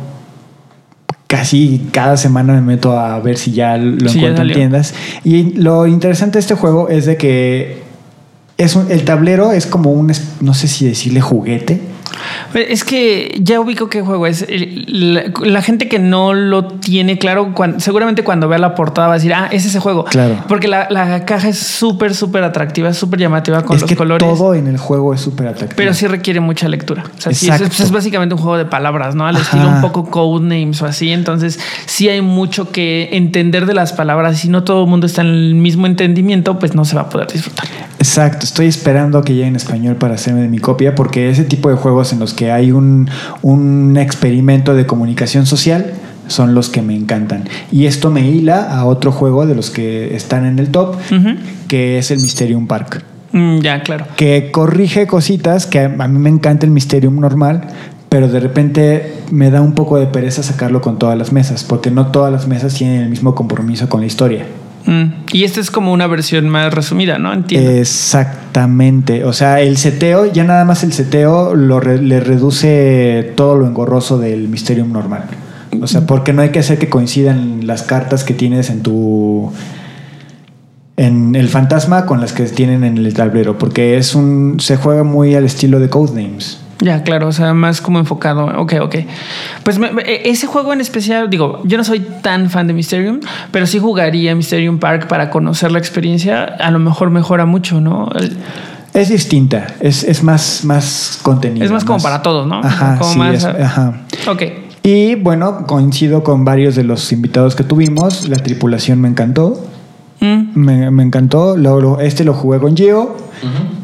casi cada semana, me meto a ver si ya lo Sí, ya encuentro en salió. tiendas. Y lo interesante de este juego es de que es un- el tablero es como un, es- no sé si decirle juguete. Es que ya ubico qué juego es. El- La, la gente que no lo tiene claro, cuan- seguramente cuando vea la portada va a decir, ah, es ese juego. Claro. Porque la, la caja es súper, súper atractiva, es súper llamativa con es los que colores. todo en el juego es súper atractivo. Pero sí requiere mucha lectura. O sea, sí, es, Exacto. es básicamente un juego de palabras, ¿no? Al Ajá. estilo un poco Codenames o así. Entonces, sí hay mucho que entender de las palabras. Si no todo el mundo está en el mismo entendimiento, pues no se va a poder disfrutar. Exacto, estoy esperando a que llegue en español para hacerme de mi copia, porque ese tipo de juegos en los que hay un, un experimento de comunicación social son los que me encantan. Y esto me hila a otro juego de los que están en el top, Ujú. que es el Mysterium Park, Mm, ya, claro. que corrige cositas que a, a mí me encanta el Mysterium normal, pero de repente me da un poco de pereza sacarlo con todas las mesas, porque no todas las mesas tienen el mismo compromiso con la historia. Mm. Y esta es como una versión más resumida, ¿no? Entiendo. Exactamente. O sea, el seteo, ya nada más el seteo lo re- le reduce todo lo engorroso del Mysterium normal. O sea, porque no hay que hacer que coincidan las cartas que tienes en tu... en el fantasma con las que tienen en el tablero, porque es un... se juega muy al estilo de Codenames. Ya, claro, o sea, más como enfocado. Ok, ok. Pues me, ese juego en especial, digo, yo no soy tan fan de Mysterium, pero sí jugaría Mysterium Park para conocer la experiencia. A lo mejor mejora mucho, ¿no? El, es distinta, es, es más, más contenido. Es más como más, para todos, ¿no? Ajá, como sí, más, es, ajá. Ok. Y bueno, coincido con varios de los invitados que tuvimos. La tripulación me encantó. Mm. Me, me encantó. Lo, lo, este lo jugué con Gio. Uh-huh.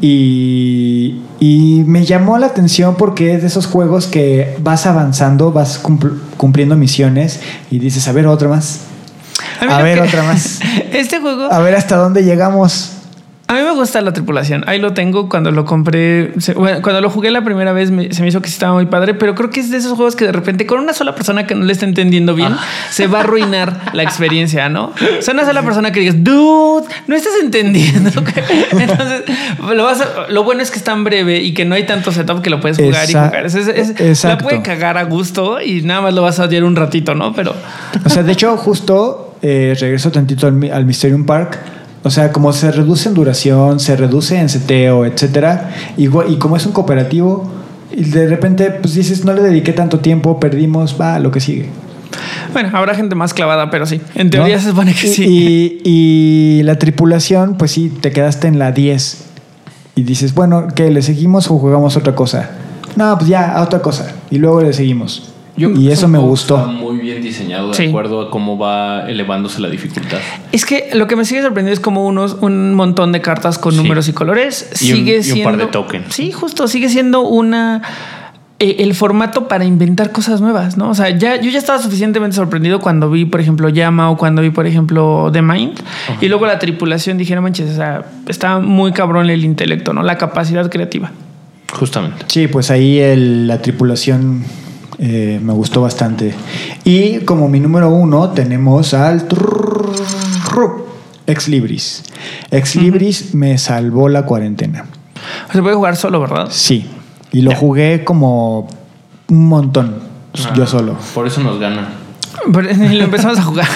Y, y me llamó la atención porque es de esos juegos que vas avanzando, vas cumpl- cumpliendo misiones y dices, a ver, otra más. A, a ver, que... otra más. Este juego... A ver hasta dónde llegamos. A mí me gusta la tripulación. Ahí lo tengo. Cuando lo compré, se, bueno, cuando lo jugué la primera vez, me, se me hizo que estaba muy padre. Pero creo que es de esos juegos que de repente, con una sola persona que no le está entendiendo bien, ah. se va a arruinar la experiencia, ¿no? O sea, una sola persona que digas, dude, no estás entendiendo. Entonces, lo, vas a, lo bueno es que es tan breve y que no hay tanto setup que lo puedes jugar Esa- y jugar. Es, es, es, la puede cagar a gusto y nada más lo vas a odiar un ratito, ¿no? Pero, o sea, de hecho, justo eh, regreso tantito al, al Mysterium Park. O sea, como se reduce en duración, se reduce en seteo, etcétera, y, y como es un cooperativo, y de repente pues dices, no le dediqué tanto tiempo, perdimos, va, lo que sigue. Bueno, habrá gente más clavada, pero sí, en teoría ¿no? se supone que y, sí. Y, y la tripulación, pues sí, te quedaste en la diez y dices, bueno, ¿qué? ¿Le seguimos o jugamos otra cosa? No, pues ya, a otra cosa, y luego le seguimos. Yo y eso me gustó. Está muy bien diseñado de sí. acuerdo a cómo va elevándose la dificultad. Es que lo que me sigue sorprendiendo es como unos un montón de cartas con sí. números y colores. Y sigue un, siendo, y un par de tokens. Sí, justo. Sigue siendo una eh, el formato para inventar cosas nuevas, ¿no? O sea, ya yo ya estaba suficientemente sorprendido cuando vi, por ejemplo, Llama o cuando vi, por ejemplo, The Mind. Uh-huh. Y luego la tripulación dije, no manches, o sea, está muy cabrón el intelecto, ¿no? La capacidad creativa. Justamente. Sí, pues ahí el, la tripulación... Eh, me gustó bastante. Y como mi número uno tenemos al Ex Libris. Ex Libris uh-huh. me salvó la cuarentena. Se puede jugar solo, ¿verdad? Sí. Y lo jugué como un montón. Ah, yo solo. Por eso nos gana. Y lo empezamos a jugar.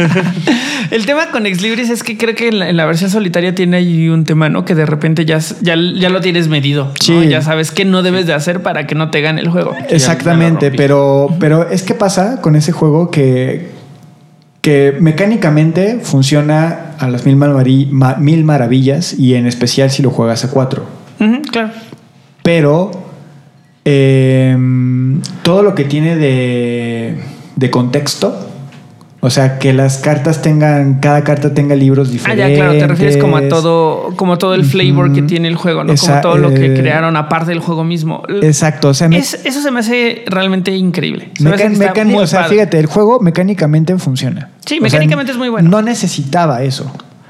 El tema con Ex Libris es que creo que en la, en la versión solitaria tiene ahí un tema, ¿no? Que de repente ya, ya, ya lo tienes medido, ¿no? Sí. Ya sabes qué no debes de hacer para que no te gane el juego. Exactamente, pero, pero es que pasa con ese juego que, que mecánicamente funciona a las mil, marav- ma, mil maravillas y en especial si lo juegas a cuatro. Uh-huh, claro. Pero eh, todo lo que tiene de... de contexto, o sea, que las cartas tengan, cada carta tenga libros diferentes. Ah, ya, claro, te refieres como a todo, como todo el flavor mm-hmm. que tiene el juego, ¿no? Esa, como todo lo que crearon aparte del juego mismo. Exacto, o sea, me, es, eso se me hace realmente increíble. Se meca- me hace mecánico, o sea, padre. Fíjate, el juego mecánicamente funciona. Sí, mecánicamente o sea, es muy bueno. No necesitaba eso.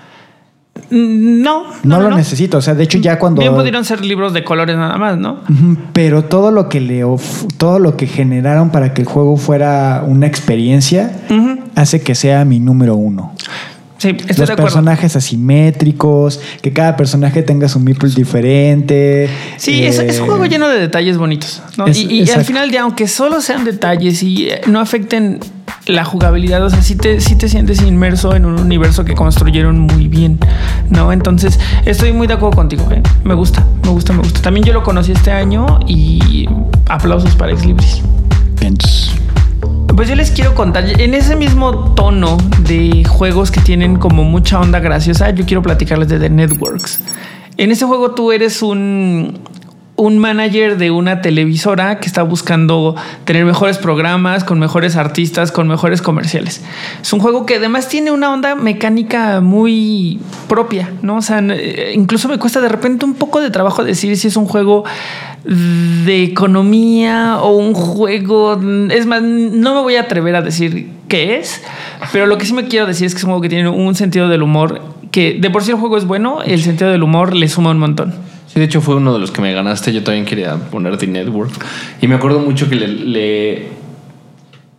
No, no, no lo no. necesito. O sea, de hecho, ya cuando. Bien pudieron ser libros de colores nada más, ¿no? Pero todo lo que le of- todo lo que generaron para que el juego fuera una experiencia uh-huh. hace que sea mi número uno. Sí, estoy Los de acuerdo. Personajes asimétricos, que cada personaje tenga su meeple diferente. Sí, eh, es, es un juego lleno de detalles bonitos, ¿no? Es, y y al final, ya aunque solo sean detalles y no afecten la jugabilidad, o sea, sí te, sí te sientes inmerso en un universo que construyeron muy bien, ¿no? Entonces, estoy muy de acuerdo contigo, ¿eh? Me gusta, me gusta, me gusta. También yo lo conocí este año y aplausos para Ex Libris. Piensos. Pues yo les quiero contar, en ese mismo tono de juegos que tienen como mucha onda graciosa, yo quiero platicarles de The Networks. En ese juego tú eres un, un manager de una televisora que está buscando tener mejores programas, con mejores artistas, con mejores comerciales. Es un juego que además tiene una onda mecánica muy propia, ¿no? O sea, incluso me cuesta de repente un poco de trabajo decir si es un juego de economía o un juego. Es más, no me voy a atrever a decir qué es, pero lo que sí me quiero decir es que es un juego que tiene un sentido del humor que de por sí el juego es bueno, el sentido del humor le suma un montón. Sí, de hecho fue uno de los que me ganaste. Yo también quería poner The Network y me acuerdo mucho que le, le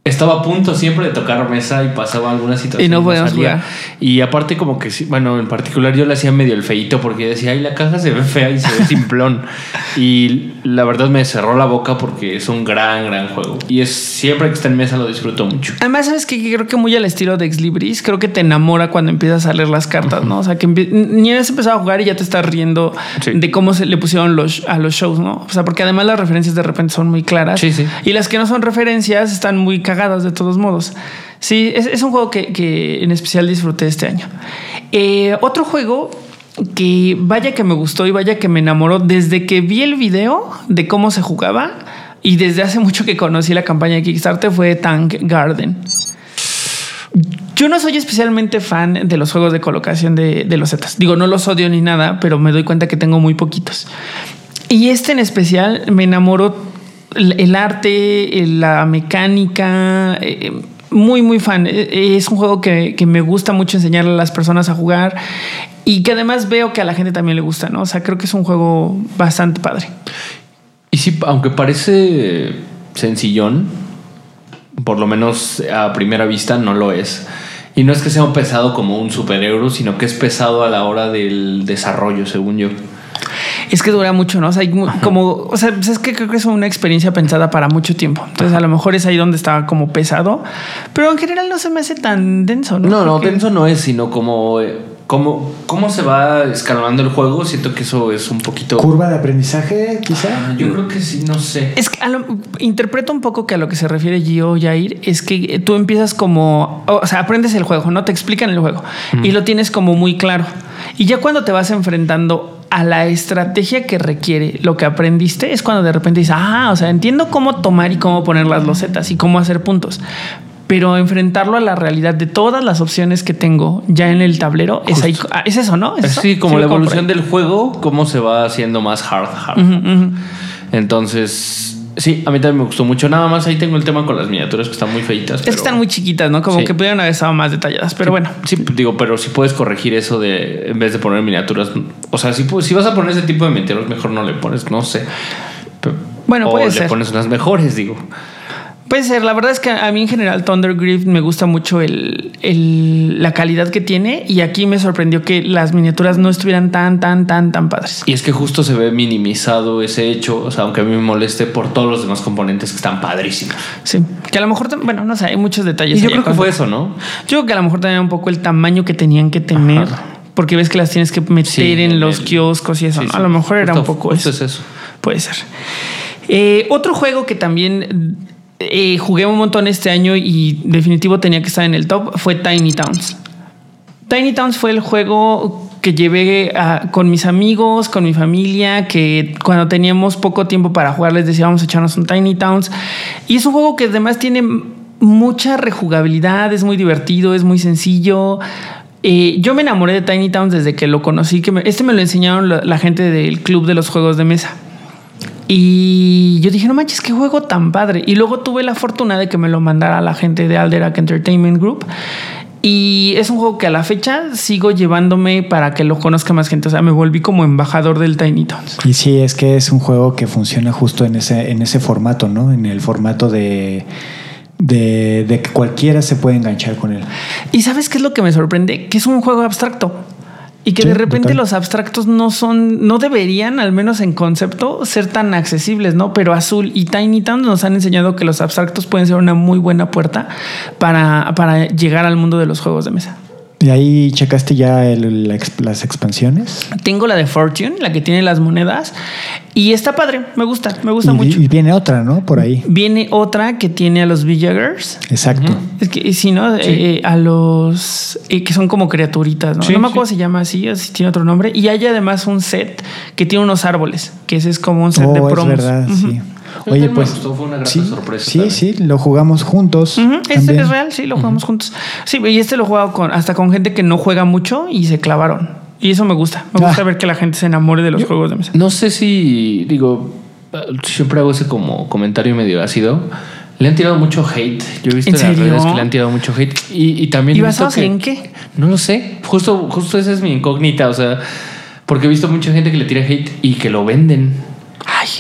estaba a punto siempre de tocar mesa y pasaba alguna situación. Y no podíamos jugar. Y aparte como que, bueno, en particular yo le hacía medio el feíto porque decía, ay, la caja se ve fea y se ve simplón. Y la verdad me cerró la boca porque es un gran, gran juego. Y es siempre que está en mesa lo disfruto mucho. Además, ¿sabes qué? Creo que muy al estilo de Ex Libris, creo que te enamora cuando empiezas a leer las cartas, ¿no? O sea, que ni has empezado a jugar y ya te estás riendo sí. de cómo se le pusieron los, a los shows, ¿no? O sea, porque además las referencias de repente son muy claras. Sí, sí. Y las que no son referencias están muy cagadas de todos modos. Sí, es, es un juego que, que en especial disfruté este año. Eh, otro juego que vaya que me gustó y vaya que me enamoró desde que vi el video de cómo se jugaba y desde hace mucho que conocí la campaña de Kickstarter fue Tank Garden. Yo no soy especialmente fan de los juegos de colocación de, de los Zetas. Digo, no los odio ni nada, pero me doy cuenta que tengo muy poquitos. Y este en especial me enamoró. El arte, la mecánica, eh, muy, muy fan. Es un juego que, que me gusta mucho enseñarle a las personas a jugar y que además veo que a la gente también le gusta, ¿no? O sea, creo que es un juego bastante padre. Y sí, aunque parece sencillón, por lo menos a primera vista no lo es. Y no es que sea pesado como un super euro, sino que es pesado a la hora del desarrollo, según yo. Es que dura mucho, ¿no? O sea, hay como, o sea, es que creo que es una experiencia pensada para mucho tiempo. Entonces, a lo mejor es ahí donde está como pesado, pero en general no se me hace tan denso, ¿no? No, no, Porque... denso no es, sino como cómo, cómo se va escalonando el juego. Siento que eso es un poquito... ¿Curva de aprendizaje, quizá? Ah, yo creo que sí, no sé. Es que a lo, interpreto un poco que a lo que se refiere Gio Yair es que tú empiezas como... O sea, aprendes el juego, ¿no? Te explican el juego mm. y lo tienes como muy claro. Y ya cuando te vas enfrentando a la estrategia que requiere lo que aprendiste es cuando de repente dices, ah, o sea, entiendo cómo tomar y cómo poner las losetas y cómo hacer puntos. Pero enfrentarlo a la realidad de todas las opciones que tengo ya en el tablero es, ahí, es eso, ¿no? ¿Es eso? Sí, como sí, la evolución del juego, cómo se va haciendo más hard, hard. Uh-huh, uh-huh. Entonces... Sí, a mí también me gustó mucho. Nada más ahí tengo el tema con las miniaturas que están muy feitas. Es pero... que están muy chiquitas, ¿no? Como sí. que pudieron haber estado más detalladas, pero sí, bueno. Sí, digo, pero si puedes corregir eso de en vez de poner miniaturas. O sea, si, si vas a poner ese tipo de miniaturas, mejor no le pones, no sé. Pero, bueno, puede o ser. le pones unas mejores, digo. Puede ser, la verdad es que a mí en general Thundergrift me gusta mucho el, el, la calidad que tiene y aquí me sorprendió que las miniaturas no estuvieran tan, tan, tan, tan padres. Y es que justo se ve minimizado ese hecho, o sea, aunque a mí me moleste por todos los demás componentes que están padrísimos. Sí, que a lo mejor, bueno, no sé, hay muchos detalles. Y yo creo que fue eso, ¿no? Yo creo que a lo mejor también un poco el tamaño que tenían que tener. Ajá. Porque ves que las tienes que meter sí, en, en los el... kioscos y eso, sí, ¿no? Sí. A lo mejor era justo, un poco justo eso. Es eso. Puede ser. Eh, otro juego que también... Eh, jugué un montón este año y definitivo tenía que estar en el top fue Tiny Towns. Tiny Towns fue el juego que llevé a, con mis amigos, con mi familia, que cuando teníamos poco tiempo para jugar les decía vamos a echarnos un Tiny Towns. Y es un juego que además tiene mucha rejugabilidad, es muy divertido, es muy sencillo. Eh, yo me enamoré de Tiny Towns desde que lo conocí. Que me, este me lo enseñaron la, la gente del club de los juegos de mesa. Y yo dije, no manches, qué juego tan padre. Y luego tuve la fortuna de que me lo mandara la gente de Alderac Entertainment Group. Y es un juego que a la fecha sigo llevándome para que lo conozca más gente. O sea, me volví como embajador del Tiny Towns. Y sí, es que es un juego que funciona justo en ese, en ese formato, ¿no? En el formato de... De, de que cualquiera se puede enganchar con él. ¿Y sabes qué es lo que me sorprende? Que es un juego abstracto. Y que sí, de repente total. Los abstractos no son, no deberían, al menos en concepto, ser tan accesibles, ¿no? Pero Azul y Tiny Town nos han enseñado que los abstractos pueden ser una muy buena puerta para, para llegar al mundo de los juegos de mesa. ¿Y ahí checaste ya el, la, las expansiones? Tengo la de Fortune, la que tiene las monedas. Y está padre, me gusta, me gusta y, mucho. Y viene otra, ¿no? Por ahí. Viene otra que tiene a los Villagers. Exacto. Uh-huh. Es que si no, sí. eh, a los eh, que son como criaturitas, ¿no? Sí, no me sí. acuerdo si se llama así, o si tiene otro nombre. Y hay además un set que tiene unos árboles, que ese es como un set oh, de promos. Es verdad, uh-huh. sí. Oye, pues gustó, fue una grata sí, sorpresa. Sí, también. sí, lo jugamos juntos. Uh-huh. Este es real, sí, lo jugamos uh-huh. juntos. Sí, y este lo he jugado con, hasta con gente que no juega mucho y se clavaron. Y eso me gusta. Me gusta ah. ver que la gente se enamore de los Yo, juegos de mesa. No sé si, digo, siempre hago ese como comentario medio ácido. Le han tirado mucho hate. Yo he visto en, en las redes que le han tirado mucho hate. Y, y también. ¿Y basados en qué? No lo sé. Justo, justo esa es mi incógnita. O sea, porque he visto mucha gente que le tira hate y que lo venden. Ay.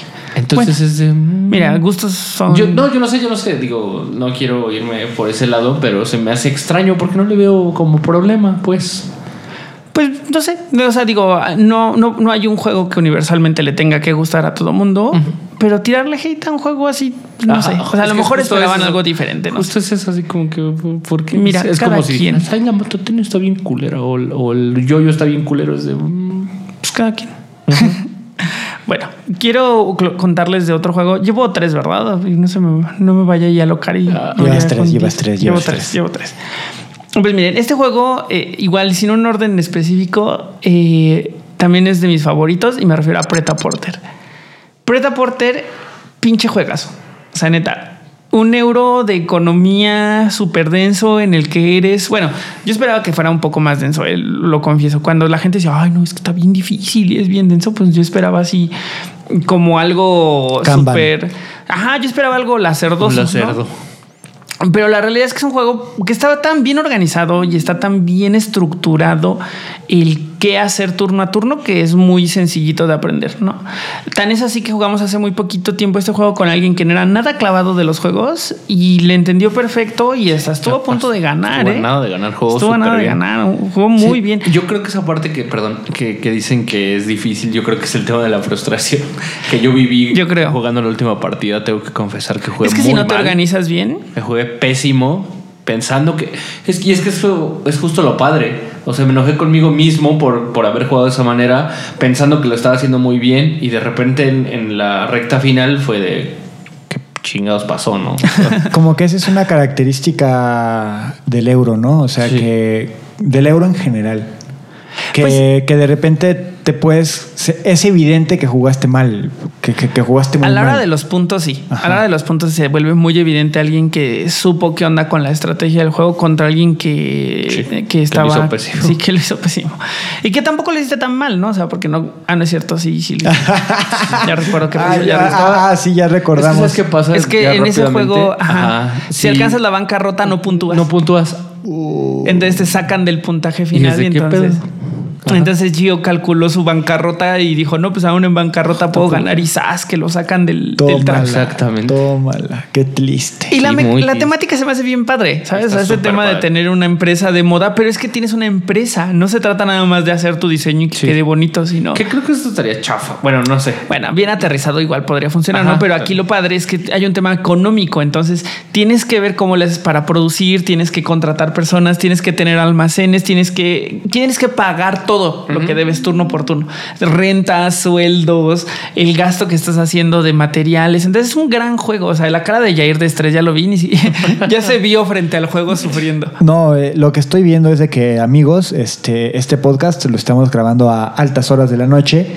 Entonces Bueno, es de... mm, Mira, gustos son... Yo, no, yo no sé, yo no sé. Digo, no quiero irme por ese lado, pero se me hace extraño porque no le veo como problema, pues. Pues no sé, o sea, digo, no, no, no hay un juego que universalmente le tenga que gustar a todo mundo, uh-huh. pero tirarle hate a un juego así, no Ajá, sé. O sea, a lo mejor esperaban algo diferente, ¿no? Justo es eso, así como que, porque mira, es cada como quien. si, ay, la mototina está bien culera, o, o el yo-yo está bien culero, es de... Mm. Pues cada quien. Uh-huh. Bueno, quiero contarles de otro juego. Llevo tres, ¿verdad? Y no se me, no me vaya ya a locar y... Uh, llevas tres, llevas tres, llevo llevas tres. tres. Llevo tres. Pues miren, este juego, eh, igual sin un orden específico, eh, también es de mis favoritos y me refiero a Pret-a-Porter. Pret-a-Porter, pinche juegazo. O sea, neta, un euro de economía súper denso en el que eres... Bueno, yo esperaba que fuera un poco más denso, eh, lo confieso. Cuando la gente decía, ay, no, es que está bien difícil y es bien denso, pues yo esperaba así como algo súper... Ajá, yo esperaba algo lacerdoso, Lacerdo. ¿no? Pero la realidad es que es un juego que estaba tan bien organizado y está tan bien estructurado el qué hacer turno a turno que es muy sencillito de aprender, ¿no? Tan es así que jugamos hace muy poquito tiempo este juego con alguien que no era nada clavado de los juegos y le entendió perfecto y hasta estuvo a punto de ganar, estuvo ¿eh? a nada de ganar, jugó Estuvo a nada de bien. ganar, jugó muy Sí, bien. Yo creo que esa parte que, perdón, que, que dicen que es difícil, yo creo que es el tema de la frustración que yo viví yo creo. jugando la última partida. Tengo que confesar que jugué Es que muy si no te mal. organizas bien, Me jugué pésimo, pensando que... Es, y es que eso es justo lo padre. O sea, me enojé conmigo mismo por, por haber jugado de esa manera, pensando que lo estaba haciendo muy bien, y de repente en, en la recta final fue de... ¿Qué chingados pasó, no? O sea, como que esa es una característica del euro, ¿no? O sea, sí. que... Del euro en general. Que, Pues- que de repente te puedes... Es evidente que jugaste mal. Que, que, que jugaste muy a la hora mal. de los puntos, sí. Ajá. A la hora de los puntos se vuelve muy evidente alguien que supo qué onda con la estrategia del juego contra alguien que, Sí, que que estaba. lo hizo pésimo. Sí, que lo hizo pésimo. Y que tampoco lo hiciste tan mal, ¿no? O sea, porque no. Ah, no es cierto, sí, sí. lo hice. Ya recuerdo que Ah, pasó, ya ya, recuerdo. ah, ah, sí, ya es que recordamos. ¿sabes qué pasa? Es que Ya en ese rápidamente, juego, ajá, ajá, si sí. alcanzas la bancarrota, no puntúas. No puntúas. Entonces te sacan del puntaje ¿Y final. desde Y qué entonces, pedo? Ajá. entonces Gio calculó su bancarrota y dijo: no, pues aún en bancarrota puedo ganar. Y ¡zas! Que lo sacan del, del Tómala, track. Exactamente. Tómala, qué triste. Y la, Sí, me- muy la triste. temática se me hace bien padre, ¿sabes? Está Este súper tema de padre. tener una empresa de moda, pero es que tienes una empresa. No se trata nada más de hacer tu diseño y que Sí. quede bonito, sino... Que creo que esto estaría chafa. Bueno, no sé. Bueno, bien aterrizado igual podría funcionar, Ajá. ¿no? Pero aquí lo padre es que hay un tema económico. Entonces tienes que ver cómo le haces para producir, tienes que contratar personas, tienes que tener almacenes, tienes que, tienes que pagar todo lo que debes turno por turno. Rentas, sueldos, el gasto que estás haciendo de materiales. Entonces es un gran juego. O sea, la cara de Jair de estrés ya lo vi, ni si- ya se vio frente al juego sufriendo. No, eh, lo que estoy viendo es de que, amigos, este, este podcast lo estamos grabando a altas horas de la noche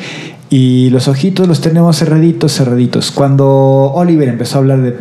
y los ojitos los tenemos cerraditos, cerraditos. Cuando Oliver empezó a hablar de,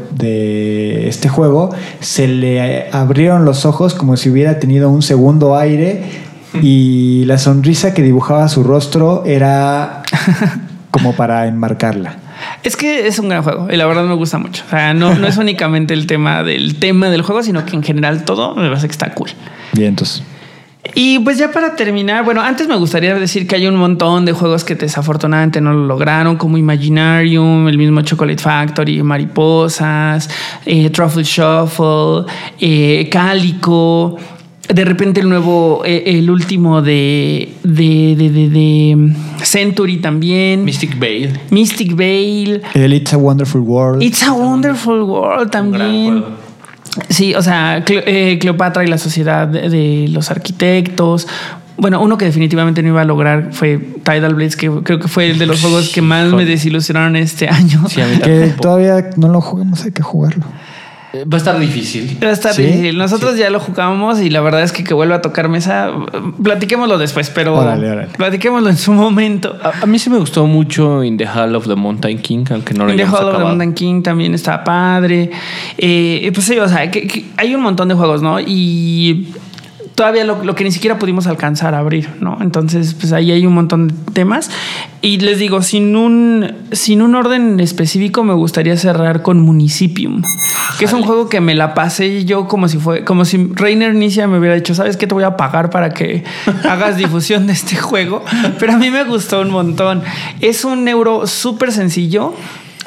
de este juego, se le abrieron los ojos como si hubiera tenido un segundo aire y la sonrisa que dibujaba su rostro era como para enmarcarla. Es que es un gran juego y la verdad me gusta mucho. O sea, no, no es únicamente el tema del tema del juego, sino que en general todo me parece que está cool. Bien, entonces. Y pues ya para terminar, bueno, antes me gustaría decir que hay un montón de juegos que desafortunadamente no lo lograron, como Imaginarium, el mismo Chocolate Factory, Mariposas, eh, Truffle Shuffle, eh, Cálico. De repente el nuevo, eh, el último de, de, de, de, de Century también. Mystic Veil. Mystic Veil. El It's a Wonderful World. It's a Wonderful World Un gran también. juego. Sí, o sea, Cle- eh, Cleopatra y la sociedad de, de los arquitectos. Bueno, uno que definitivamente no iba a lograr fue Tidal Blades, que creo que fue el de los juegos que más me desilusionaron este año. Sí, a mí Que tampoco. todavía no lo jugamos, hay que jugarlo. Eh, Va a estar difícil. Va a estar ¿Sí? difícil. Nosotros ya lo jugábamos y la verdad es que que vuelva a tocar mesa, platiquémoslo después, pero Órale, órale. platiquémoslo en su momento. A, a mí sí me gustó mucho In the Hall of the Mountain King, aunque no lo The hayamos Hall of the acabado. Mountain King también está padre. Eh, pues sí, o sea, que, que hay un montón de juegos, ¿no? Y todavía lo, lo que ni siquiera pudimos alcanzar a abrir, ¿no? Entonces, pues ahí hay un montón de temas. Y les digo, sin un, sin un orden específico, me gustaría cerrar con Municipium, que es un juego que me la pasé yo como si fue, como si Reiner Nicia me hubiera dicho, ¿sabes qué? Te voy a pagar para que hagas difusión de este juego. Pero a mí me gustó un montón. Es un euro súper sencillo,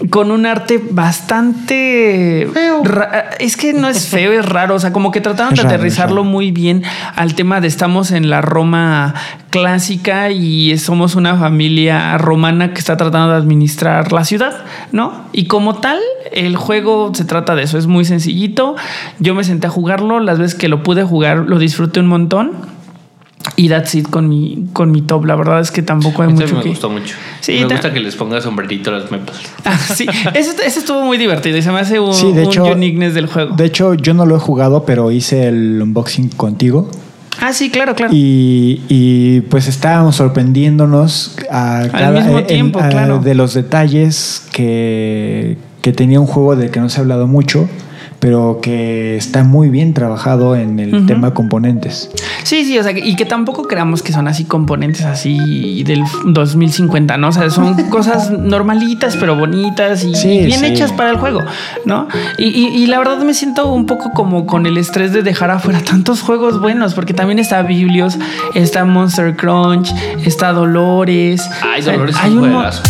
con un arte bastante feo. Ra- es que no es feo, es raro. O sea, como que trataron de raro, aterrizarlo muy bien al tema de estamos en la Roma clásica y somos una familia romana que está tratando de administrar la ciudad, ¿no? Y como tal, el juego se trata de eso. Es muy sencillito. Yo me senté a jugarlo. Las veces que lo pude jugar, lo disfruté un montón. Y that's it con mi, con mi top. La verdad es que tampoco hay Este mucho me que... gustó mucho. Sí, me ta- gusta que les ponga sombrerito a las mepas. Ah, sí, ese, ese estuvo muy divertido y se me hace un, Sí, de un hecho, uniqueness del juego. De hecho, yo no lo he jugado, pero hice el unboxing contigo. Ah, sí, claro, claro. Y, y pues estábamos sorprendiéndonos a cada, mismo en- tiempo, a- claro. de los detalles que, que tenía un juego del que no se ha hablado mucho, pero que está muy bien trabajado en el Ujú. tema componentes. Sí, sí, o sea, y que tampoco creamos que son así componentes así del dos mil cincuenta, ¿no? O sea, son cosas normalitas, pero bonitas y, Sí, y bien sí. hechas para el juego, ¿no? Y, y, y la verdad me siento un poco como con el estrés de dejar afuera tantos juegos buenos, porque también está Biblios, está Monster Crunch, está Dolores. Ay, O sea, Dolores es hay un un mo- juegazo.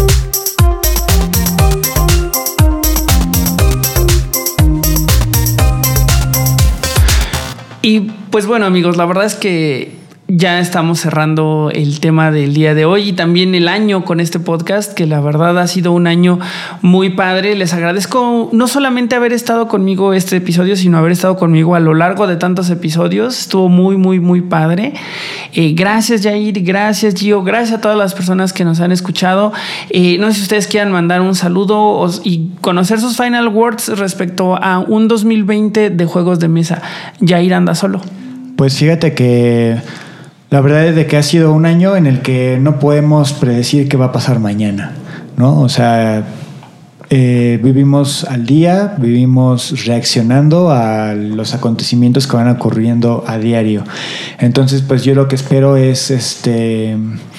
Y pues bueno, amigos, la verdad es que ya estamos cerrando el tema del día de hoy y también el año con este podcast, que la verdad ha sido un año muy padre. Les agradezco no solamente haber estado conmigo este episodio, sino haber estado conmigo a lo largo de tantos episodios. Estuvo muy, muy, muy padre. Eh, gracias, Jair. Gracias, Gio. Gracias a todas las personas que nos han escuchado. Eh, no sé si ustedes quieran mandar un saludo o- y conocer sus final words respecto a un dos mil veinte de juegos de mesa. Jair anda solo. Pues fíjate que la verdad es de que ha sido un año en el que no podemos predecir qué va a pasar mañana, ¿no? O sea, eh, vivimos al día, vivimos reaccionando a los acontecimientos que van ocurriendo a diario. Entonces, pues yo lo que espero es este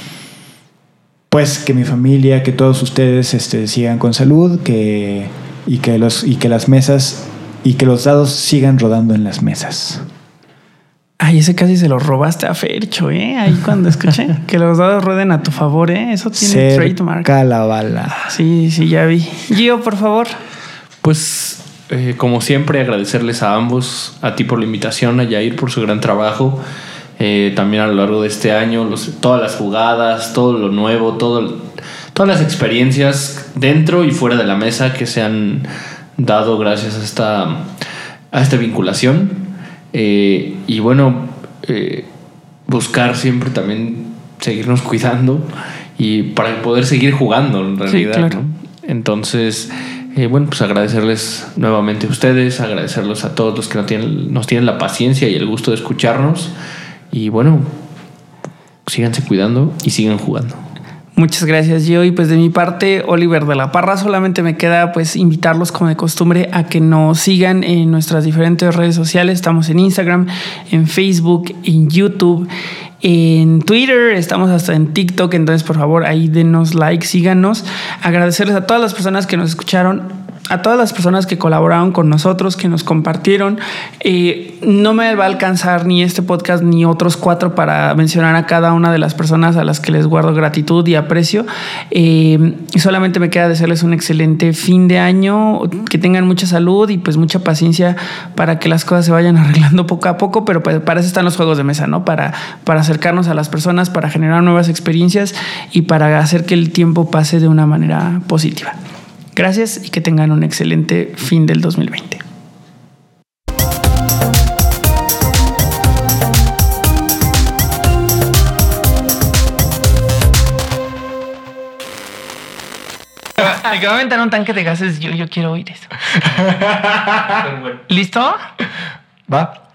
pues que mi familia, que todos ustedes este, sigan con salud, que y que los y que las mesas y que los dados sigan rodando en las mesas. Ay, ese casi se lo robaste a Fercho, ¿eh? Ahí cuando escuché que los dados rueden a tu favor, ¿eh? Eso tiene trademark. Cerca la bala. Sí, sí, ya vi. Gio, por favor. Pues, eh, como siempre, agradecerles a ambos, a ti por la invitación, a Jair por su gran trabajo. Eh, también a lo largo de este año, los, todas las jugadas, todo lo nuevo, todo, el- todas las experiencias dentro y fuera de la mesa que se han dado gracias a esta, a esta vinculación. Eh, y bueno, eh, buscar siempre también seguirnos cuidando y para poder seguir jugando en realidad. Sí, claro. ¿no? Entonces, eh, bueno, pues agradecerles nuevamente a ustedes, agradecerlos a todos los que no tienen, nos tienen la paciencia y el gusto de escucharnos. Y bueno, síganse cuidando y sigan jugando. Muchas gracias, Gio. Y pues de mi parte, Oliver de la Parra, solamente me queda pues invitarlos como de costumbre a que nos sigan en nuestras diferentes redes sociales. Estamos en Instagram, en Facebook, en YouTube, en Twitter, estamos hasta en TikTok. Entonces, por favor, ahí denos like, síganos. Agradecerles a todas las personas que nos escucharon, a todas las personas que colaboraron con nosotros, que nos compartieron. Eh, no me va a alcanzar ni este podcast ni otros cuatro para mencionar a cada una de las personas a las que les guardo gratitud y aprecio. Eh, y solamente me queda desearles un excelente fin de año, que tengan mucha salud y pues mucha paciencia para que las cosas se vayan arreglando poco a poco, pero pues para eso están los juegos de mesa, ¿no? Para, para acercarnos a las personas, para generar nuevas experiencias y para hacer que el tiempo pase de una manera positiva. Gracias y que tengan un excelente fin del dos mil veinte. El que va a aventar un tanque de gases, yo, yo quiero oír eso. ¿Listo? Va.